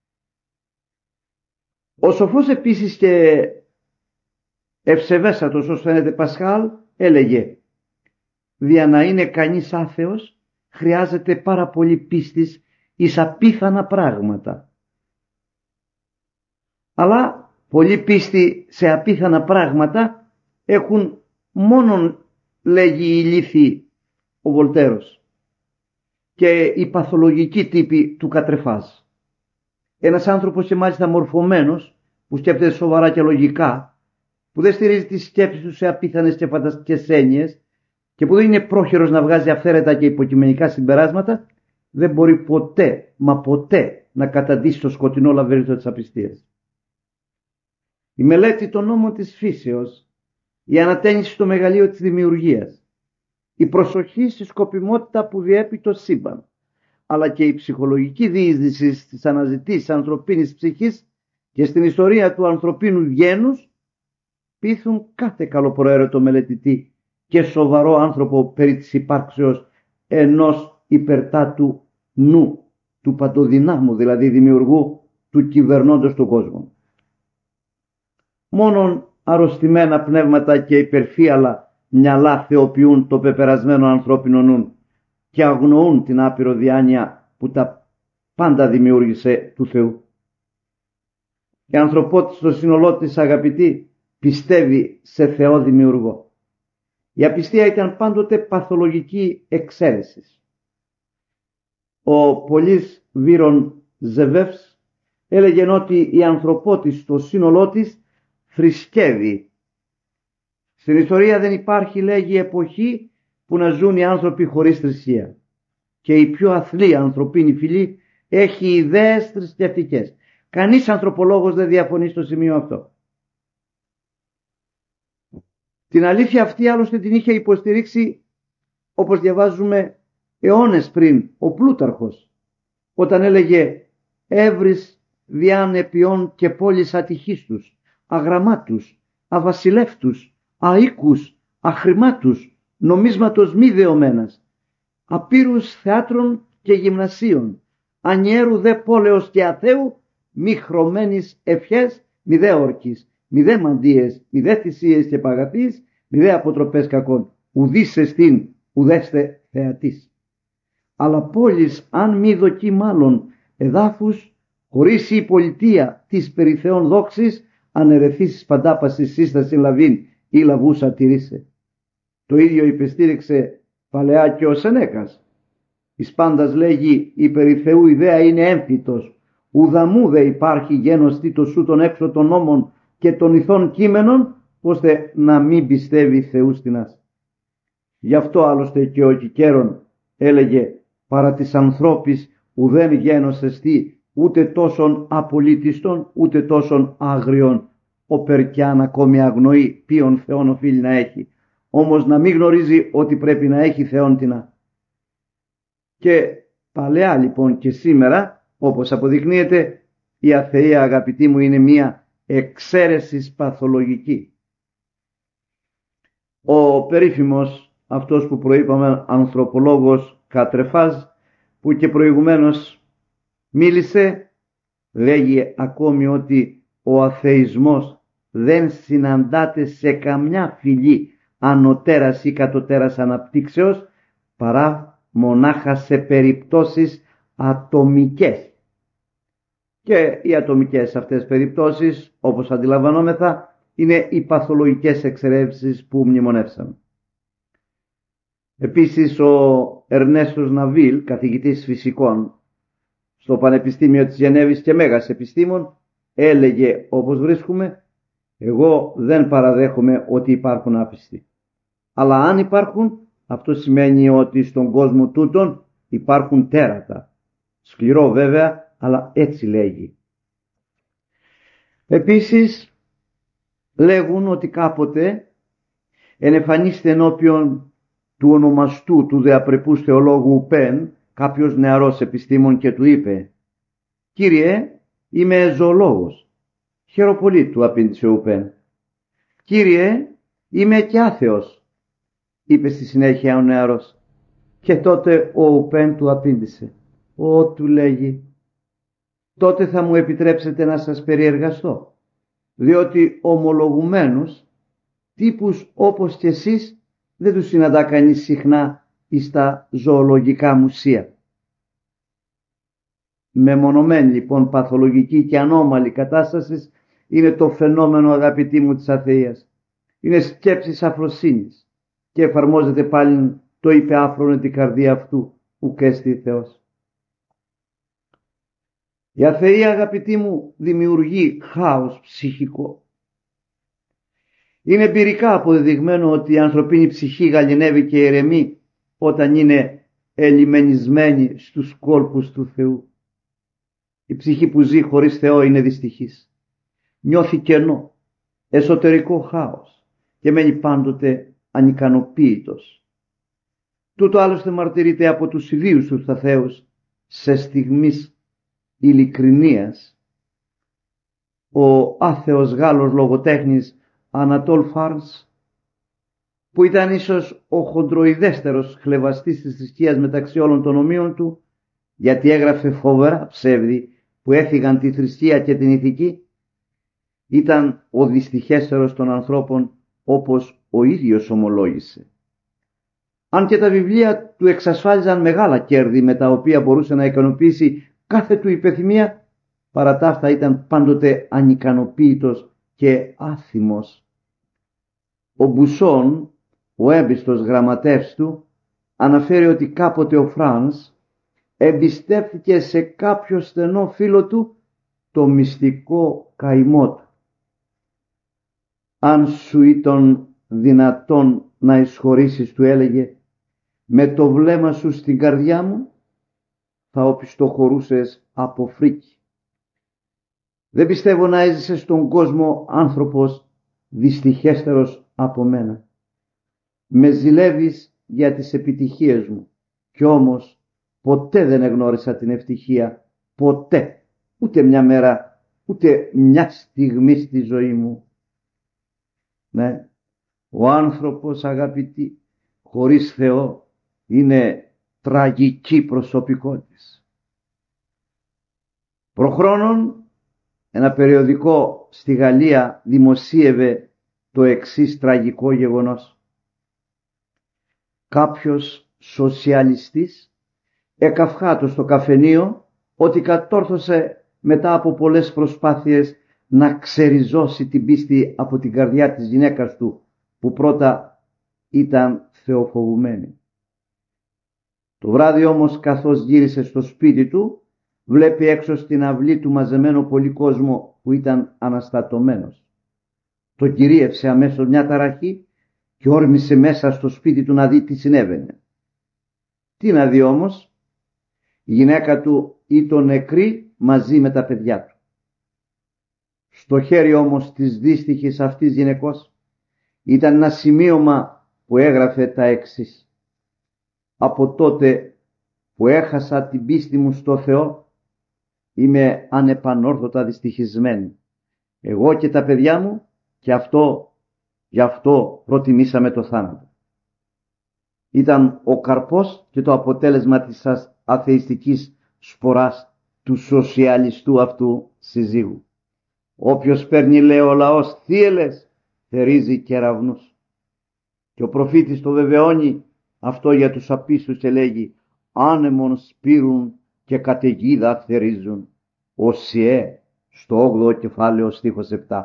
Ο σοφός επίσης και ευσεβέστατος ως φαίνεται Πασχάλ έλεγε: «Δια να είναι κανείς άθεος χρειάζεται πάρα πολύ πίστης εις απίθανα πράγματα». Αλλά πολύ πίστη σε απίθανα πράγματα έχουν μόνον, λέγει η ηλίθιοι ο Βολτέρος και οι παθολογικοί τύποι του Κατρεφάζ. Ένας άνθρωπος και μάλιστα μορφωμένος, που σκέφτεται σοβαρά και λογικά, που δεν στηρίζει τις σκέψεις του σε απίθανες και φανταστικές έννοιες και που δεν είναι πρόχειρος να βγάζει αυθαίρετα και υποκειμενικά συμπεράσματα, δεν μπορεί ποτέ, μα ποτέ, να καταντήσει το σκοτεινό λαβύρινθο της απιστίας. Η μελέτη των νόμων της φύσεως, η ανατένιση στο μεγαλείο της δημιουργίας, η προσοχή στη σκοπιμότητα που διέπει το σύμπαν, αλλά και η ψυχολογική διείσδυση στις αναζητήσεις ανθρωπίνης ψυχής και στην ιστορία του ανθρωπίνου γένους πείθουν κάθε καλοπροαίρετο μελετητή και σοβαρό άνθρωπο περί της υπάρξεως ενός υπερτάτου νου, του παντοδυνάμου δηλαδή δημιουργού, του κυβερνώντος του κόσμου. Μόνον αρρωστημένα πνεύματα και υπερφύαλα μυαλά θεοποιούν το πεπερασμένο ανθρώπινο νου και αγνοούν την άπειρο διάνοια που τα πάντα δημιούργησε του Θεού. Η ανθρωπότητα στο σύνολό της, αγαπητοί, πιστεύει σε Θεό δημιουργό. Η απιστία ήταν πάντοτε παθολογική εξαίρεση. Ο πολύς Βύρον Ζεβεύς έλεγε ότι η ανθρωπότητα στο σύνολό της θρησκεύει. Στην ιστορία δεν υπάρχει, λέγει, εποχή που να ζουν οι άνθρωποι χωρίς θρησκεία. Και η πιο αθλή ανθρωπίνη φυλή έχει ιδέες θρησκευτικές. Κανείς ανθρωπολόγος δεν διαφωνεί στο σημείο αυτό. Την αλήθεια αυτή άλλωστε την είχε υποστηρίξει, όπως διαβάζουμε, αιώνες πριν ο Πλούταρχος, όταν έλεγε «Εύρης διάν επιών και πόλεις ατυχίστους, αγραμμάτους, αβασιλεύτους, αΐκους, αχρημάτους, νομίσματος μη δεωμένας, απείρους θεάτρων και γυμνασίων, ανιέρου δε πόλεως και αθέου, μη χρωμένης ευχές, μη δε όρκης, μη δε μαντίες, μη δε θυσίες και παγαθείς, μη δε αποτροπές κακών, ουδείς εστίν, ουδέστε θεατής. Αλλά πόλεις αν μη δοκεί μάλλον εδάφους, χωρίς η πολιτεία της περί Θεών δόξης, αναιρεθήσεις παντάπασης σύσταση λαβήν ή λαβούσα τηρήσε. Το ίδιο υπεστήριξε παλαιά και ο Σενέκας. Εις πάντας λέγει, η περί Θεού ιδέα είναι έμφυτος, ουδαμού δε υπάρχει γένος τίτος σου των έξω των νόμων και των ηθών κείμενων, ώστε να μην πιστεύει Θεού στινάς. Γι' αυτό άλλωστε και ο Κικέρον έλεγε, παρά της ανθρώπης ουδέν γένος εστί, ούτε τόσον απολύτιστον, ούτε τόσον άγριον, όπερ κι αν ακόμη αγνοεί ποιον Θεόν οφείλει να έχει, όμως να μην γνωρίζει ότι πρέπει να έχει Θεόν τινά. Και παλαιά λοιπόν και σήμερα, όπως αποδεικνύεται, η αθεία, αγαπητοί μου, είναι μία εξαίρεση παθολογική. Ο περίφημος, αυτός που προείπαμε, ανθρωπολόγος Κατρεφάζ, που και προηγουμένως μίλησε, λέγει ακόμη ότι ο αθεισμός δεν συναντάται σε καμιά φυλή ανωτέρας ή κατωτέρας αναπτύξεως, παρά μονάχα σε περιπτώσεις ατομικές. Και οι ατομικές αυτές περιπτώσεις, όπως αντιλαμβανόμεθα, είναι οι παθολογικές εξερεύνησεις που μνημονεύσαμε. Επίσης ο Ερνέστος Ναβίλ, καθηγητής φυσικών στο Πανεπιστήμιο της Γενέβης και μέγας επιστήμων, έλεγε, όπως βρίσκουμε, εγώ δεν παραδέχομαι ότι υπάρχουν άπιστοι. Αλλά αν υπάρχουν, αυτό σημαίνει ότι στον κόσμο τούτον υπάρχουν τέρατα. Σκληρό βέβαια, αλλά έτσι λέγει. Επίσης λέγουν ότι κάποτε ενεφανίστε ενώπιον του ονομαστού του δεαπρεπούς θεολόγου Πεν κάποιος νεαρός επιστήμον και του είπε, «Κύριε, είμαι ζωολόγος». «Χαίρο πολύ», του απήντησε ο Πεν. «Κύριε, είμαι και άθεος», είπε στη συνέχεια ο νεαρός. Και τότε ο Πεν του απήντησε, «Ω», του λέγει, «τότε θα μου επιτρέψετε να σας περιεργαστώ, διότι ομολογουμένους τύπους όπως και εσείς δεν τους συναντά κανείς συχνά εις τα ζωολογικά μουσεία». Μεμονωμένη λοιπόν παθολογική και ανώμαλη κατάσταση είναι το φαινόμενο, αγαπητοί μου, της αθείας. Είναι σκέψεις αφροσύνης και εφαρμόζεται πάλι το είπε άφρονε την καρδία αυτού ουκ έστι Θεός. Η αθεία, αγαπητοί μου, δημιουργεί χάος ψυχικό. Είναι εμπειρικά αποδεδειγμένο ότι η ανθρωπίνη ψυχή γαληνεύει και ηρεμεί όταν είναι ελιμενισμένη στους κόλπους του Θεού. Η ψυχή που ζει χωρίς Θεό είναι δυστυχής. Νιώθει κενό, εσωτερικό χάος και μένει πάντοτε ανικανοποίητος. Τούτο άλλωστε μαρτυρείται από τους ιδίους τους αθέους σε στιγμής ειλικρινίας. Ο άθεος Γάλλος λογοτέχνης Ανατόλ Φάρς, που ήταν ίσως ο χοντροειδέστερος χλευαστής της θρησκείας μεταξύ όλων των ομοίων του, γιατί έγραφε φοβερά ψεύδι που έφυγαν τη θρησκεία και την ηθική, ήταν ο δυστυχέστερος των ανθρώπων, όπως ο ίδιος ομολόγησε. Αν και τα βιβλία του εξασφάλιζαν μεγάλα κέρδη με τα οποία μπορούσε να ικανοποιήσει κάθε του υπεθυμία, παρά τα αυτά ήταν πάντοτε ανικανοποίητος και άθιμος. Ο Μπουσόν, ο έμπιστος γραμματεύς του, αναφέρει ότι κάποτε ο Φρανς εμπιστεύθηκε σε κάποιο στενό φίλο του το μυστικό καημό του. «Αν σου ήταν δυνατόν να εισχωρήσεις», του έλεγε, «με το βλέμμα σου στην καρδιά μου, θα οπισθοχωρούσες από φρίκη». Δεν πιστεύω να έζησε στον κόσμο άνθρωπος δυστυχέστερος από μένα. Με ζηλεύεις για τις επιτυχίες μου, κι όμως ποτέ δεν εγνώρισα την ευτυχία, ποτέ, ούτε μια μέρα, ούτε μια στιγμή στη ζωή μου. Ναι, ο άνθρωπος, αγαπητοί, χωρίς Θεό είναι τραγική προσωπικότητα. Προχρόνων ένα περιοδικό στη Γαλλία δημοσίευε το εξής τραγικό γεγονός. Κάποιος σοσιαλιστής εκαυχάτος στο καφενείο ότι κατόρθωσε μετά από πολλές προσπάθειες να ξεριζώσει την πίστη από την καρδιά της γυναίκας του, που πρώτα ήταν θεοφοβουμένη. Το βράδυ όμως, καθώς γύρισε στο σπίτι του, βλέπει έξω στην αυλή του μαζεμένο πολύ κόσμο που ήταν αναστατωμένος. Το κυρίευσε αμέσως μια ταραχή και όρμησε μέσα στο σπίτι του να δει τι συνέβαινε. Τι να δει όμως? Η γυναίκα του ήταν νεκρή μαζί με τα παιδιά του. Στο χέρι όμως της δύστιχης αυτής γυναικός ήταν ένα σημείωμα που έγραφε τα εξής: «Από τότε που έχασα την πίστη μου στο Θεό, είμαι ανεπανόρθωτα δυστυχισμένη. Εγώ και τα παιδιά μου, και γι' αυτό προτιμήσαμε το θάνατο». Ήταν ο καρπός και το αποτέλεσμα της αθεϊστικής σποράς του σοσιαλιστού αυτού συζύγου. Όποιος παίρνει, λέει ο λαός, θύελες, θερίζει κεραυνούς. Και ο προφήτης το βεβαιώνει αυτό για τους απίστους και λέγει: «Άνεμον σπείρουν και καταιγίδα θερίζουν». Οσιέ, στο 8ο κεφάλαιο, στίχος 7.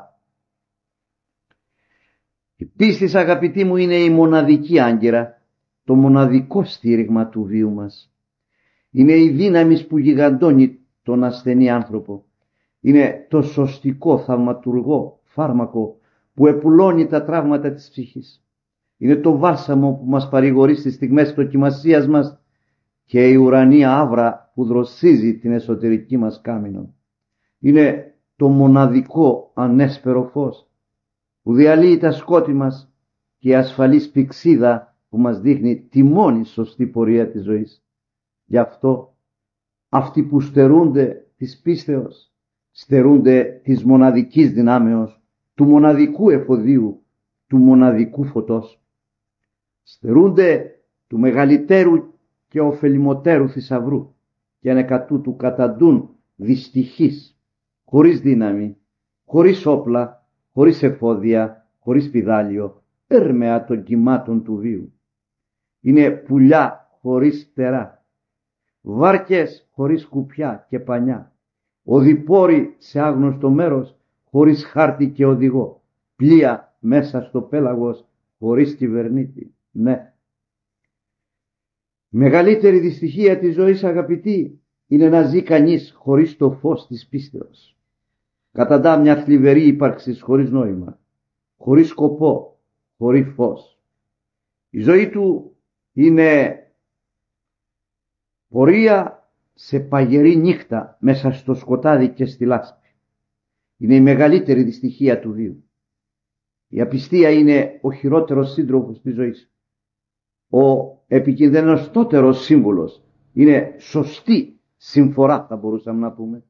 Η πίστη, αγαπητοί μου, είναι η μοναδική άγκυρα, το μοναδικό στήριγμα του βίου μας. Είναι η δύναμη που γιγαντώνει τον ασθενή άνθρωπο. Είναι το σωστικό θαυματουργό φάρμακο που επουλώνει τα τραύματα της ψυχής. Είναι το βάσαμο που μας παρηγορεί στις στιγμές δοκιμασίας μας και η ουρανή άβρα που δροσίζει την εσωτερική μας κάμινο. Είναι το μοναδικό ανέσπερο φως που διαλύει τα σκότη μας και η ασφαλής πηξίδα που μας δείχνει τη μόνη σωστή πορεία της ζωής. Γι' αυτό αυτοί που στερούνται της πίστεως, στερούνται της μοναδικής δυνάμεως, του μοναδικού εφοδίου, του μοναδικού φωτός. Στερούνται του μεγαλύτερου και ωφελημότερου θησαυρού και ανεκατούτου καταντούν δυστυχείς, χωρίς δύναμη, χωρίς όπλα, χωρίς εφόδια, χωρίς πηδάλιο, έρμεα των κυμάτων του βίου. Είναι πουλιά χωρίς φτερά, βάρκες χωρίς κουπιά και πανιά, οδηπόροι σε άγνωστο μέρος χωρίς χάρτη και οδηγό, πλοία μέσα στο πέλαγος χωρίς κυβερνήτη. Ναι. Μεγαλύτερη δυστυχία της ζωής, αγαπητοί, είναι να ζει κανείς χωρίς το φως της πίστεως. Καταντά μια θλιβερή ύπαρξη χωρίς νόημα, χωρίς σκοπό, χωρίς φως. Η ζωή του είναι πορεία σε παγερή νύχτα μέσα στο σκοτάδι και στη λάσπη. Είναι η μεγαλύτερη δυστυχία του βίου. Η απιστία είναι ο χειρότερος σύντροφος της ζωής. Ο επικινδυνοστότερος σύμβουλος. Είναι σωστή συμφορά, θα μπορούσαμε να πούμε.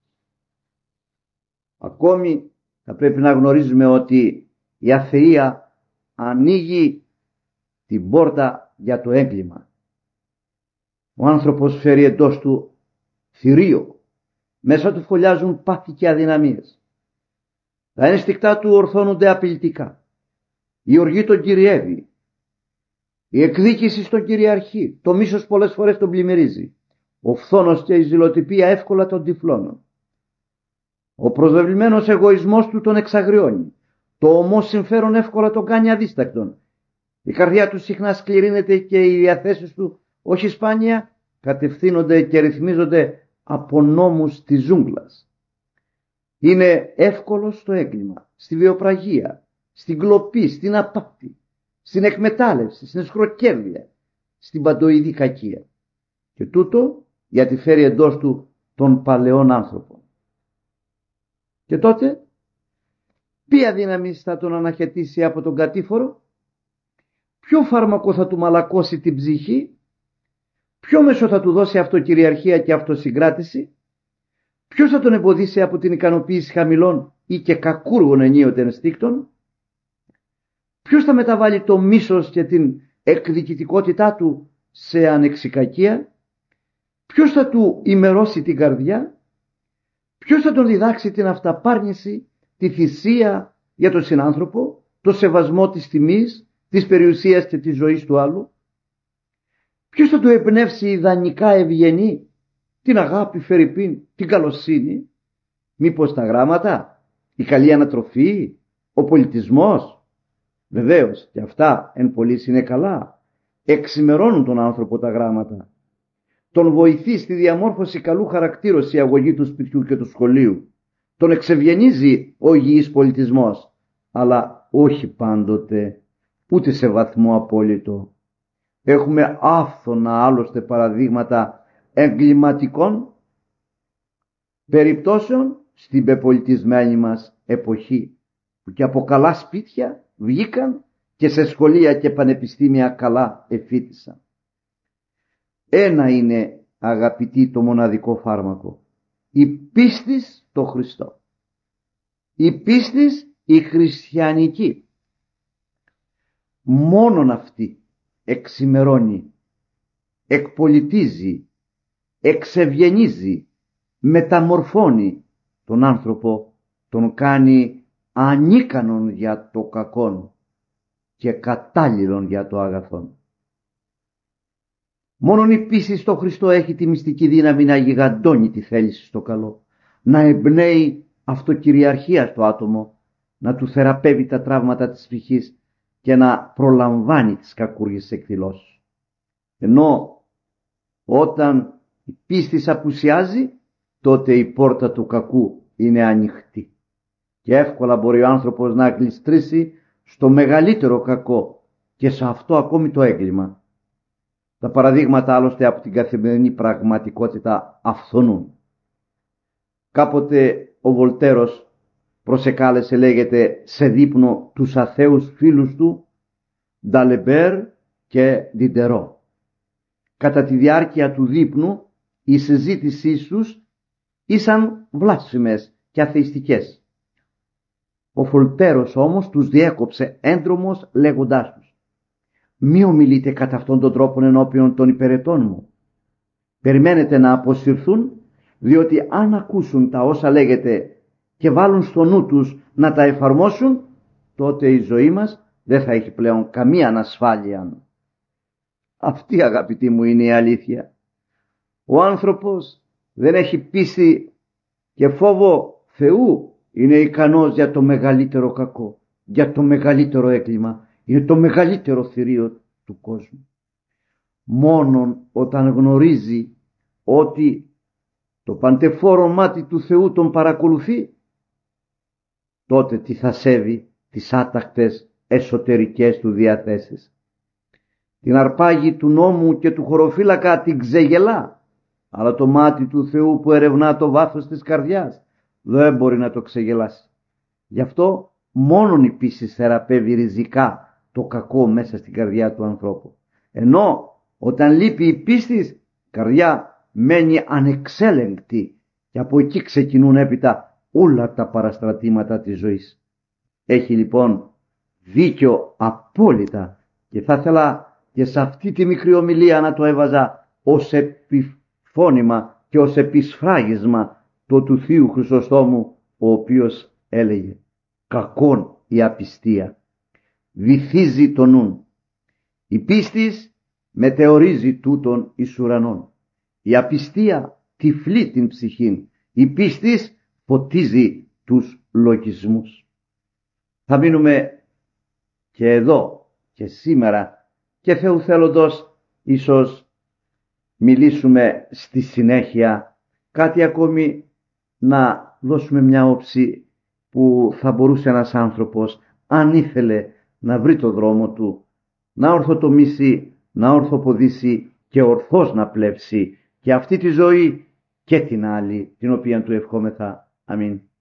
Ακόμη θα πρέπει να γνωρίζουμε ότι η αθεία ανοίγει την πόρτα για το έγκλημα. Ο άνθρωπος φέρει εντός του θηρίο. Μέσα του φωλιάζουν πάθη και αδυναμίες. Τα ένστικτά του ορθώνονται απειλητικά. Η οργή τον κυριεύει. Η εκδίκηση στον κυριαρχεί. Το μίσος πολλές φορές τον πλημμυρίζει. Ο φθόνος και η ζηλοτυπία εύκολα τον τυφλώνουν. Ο προσβεβλημένος εγωισμός του τον εξαγριώνει. Το ομό συμφέρον εύκολα τον κάνει αδίστακτον. Η καρδιά του συχνά σκληρύνεται και οι διαθέσεις του, όχι σπάνια, κατευθύνονται και ρυθμίζονται από νόμους της ζούγκλας. Είναι εύκολος στο έγκλημα, στη βιοπραγία, στην κλοπή, στην απάτη, στην εκμετάλλευση, στην σκροκέρδεια, στην παντοειδή κακία. Και τούτο γιατί φέρει εντός του τον παλαιόν άνθρωπο. Και τότε, ποια δύναμη θα τον αναχαιτήσει από τον κατήφορο? Ποιο φάρμακο θα του μαλακώσει την ψυχή? Ποιο μέσο θα του δώσει αυτοκυριαρχία και αυτοσυγκράτηση? Ποιος θα τον εμποδίσει από την ικανοποίηση χαμηλών ή και κακούργων ενίοτε ενστίκτων? Ποιος θα μεταβάλει το μίσος και την εκδικητικότητά του σε ανεξικακία? Ποιος θα του ημερώσει την καρδιά? Ποιος θα τον διδάξει την αυταπάρνηση, τη θυσία για τον συνάνθρωπο, το σεβασμό της τιμής, της περιουσίας και της ζωής του άλλου? Ποιος θα του εμπνεύσει ιδανικά ευγενή, την αγάπη φερειπίν, την καλοσύνη? Μήπως τα γράμματα, η καλή ανατροφή, ο πολιτισμός? Βεβαίως και αυτά εν πολλοίς είναι καλά. Εξημερώνουν τον άνθρωπο τα γράμματα. Τον βοηθεί στη διαμόρφωση καλού χαρακτήρος η αγωγή του σπιτιού και του σχολείου. Τον εξευγενίζει ο υγιής πολιτισμός, αλλά όχι πάντοτε, ούτε σε βαθμό απόλυτο. Έχουμε άφθονα άλλωστε παραδείγματα εγκληματικών περιπτώσεων στην πεπολιτισμένη μας εποχή, που και από καλά σπίτια βγήκαν και σε σχολεία και πανεπιστήμια καλά εφήτησαν. Ένα είναι, αγαπητοί, το μοναδικό φάρμακο: η πίστη στο Χριστό, η πίστη η χριστιανική. Μόνον αυτή εξημερώνει, εκπολιτίζει, εξευγενίζει, μεταμορφώνει τον άνθρωπο, τον κάνει ανίκανον για το κακόν και κατάλληλον για το αγαθόν. Μόνον η πίστη στο Χριστό έχει τη μυστική δύναμη να γιγαντώνει τη θέληση στο καλό, να εμπνέει αυτοκυριαρχία στο άτομο, να του θεραπεύει τα τραύματα της ψυχής και να προλαμβάνει τις κακούργιες εκδηλώσεις. Ενώ όταν η πίστη απουσιάζει, τότε η πόρτα του κακού είναι ανοιχτή και εύκολα μπορεί ο άνθρωπος να γλιστρήσει στο μεγαλύτερο κακό και σε αυτό ακόμη το έγκλημα. Τα παραδείγματα άλλωστε από την καθημερινή πραγματικότητα αυθονούν. Κάποτε ο Βολτέρος προσεκάλεσε, λέγεται, σε δείπνο τους αθέους φίλους του Νταλεμπέρ και Διτερό. Κατά τη διάρκεια του δείπνου οι συζήτησής τους ήσαν βλάσφημες και αθεϊστικές. Ο Βολτέρος όμως τους διέκοψε έντρομος λέγοντάς τους: «Μη ομιλείτε κατά αυτόν τον τρόπο ενώπιον των υπηρετών μου. Περιμένετε να αποσυρθούν, διότι αν ακούσουν τα όσα λέγετε και βάλουν στο νου τους να τα εφαρμόσουν, τότε η ζωή μας δεν θα έχει πλέον καμία ανασφάλεια». Αυτή, αγαπητοί μου, είναι η αλήθεια. Ο άνθρωπος δεν έχει πίστη και φόβο Θεού, είναι ικανός για το μεγαλύτερο κακό, για το μεγαλύτερο έγκλημα, είναι το μεγαλύτερο θηρίο του κόσμου. Μόνον όταν γνωρίζει ότι το παντεφόρο μάτι του Θεού τον παρακολουθεί, τότε τι θα σέβει τις άτακτες εσωτερικές του διαθέσεις. Την αρπάγη του νόμου και του χωροφύλακα την ξεγελά, αλλά το μάτι του Θεού που ερευνά το βάθος της καρδιάς δεν μπορεί να το ξεγελάσει. Γι' αυτό μόνον η πίστη θεραπεύει ριζικά το κακό μέσα στην καρδιά του ανθρώπου. Ενώ όταν λείπει η πίστη, η καρδιά μένει ανεξέλεγκτη και από εκεί ξεκινούν έπειτα όλα τα παραστρατήματα της ζωής. Έχει λοιπόν δίκιο απόλυτα και θα ήθελα και σε αυτή τη μικρή ομιλία να το έβαζα ως επιφώνημα και ως επισφράγισμα το του Θείου Χρυσοστόμου, ο οποίος έλεγε: «Κακόν η απιστία, βυθίζει τον νουν. Η πίστης μετεωρίζει τούτον εις ουρανών. Η απιστία τυφλεί την ψυχήν. Η πίστης φωτίζει τους λογισμούς». Θα μείνουμε και εδώ και σήμερα και Θεού θέλοντος ίσως μιλήσουμε στη συνέχεια κάτι ακόμη, να δώσουμε μια όψη που θα μπορούσε ένας άνθρωπος, αν ήθελε να βρει το δρόμο του, να ορθοτομήσει, να ορθοποδήσει και ορθώς να πλεύσει και αυτή τη ζωή και την άλλη, την οποία του ευχόμεθα. Αμήν.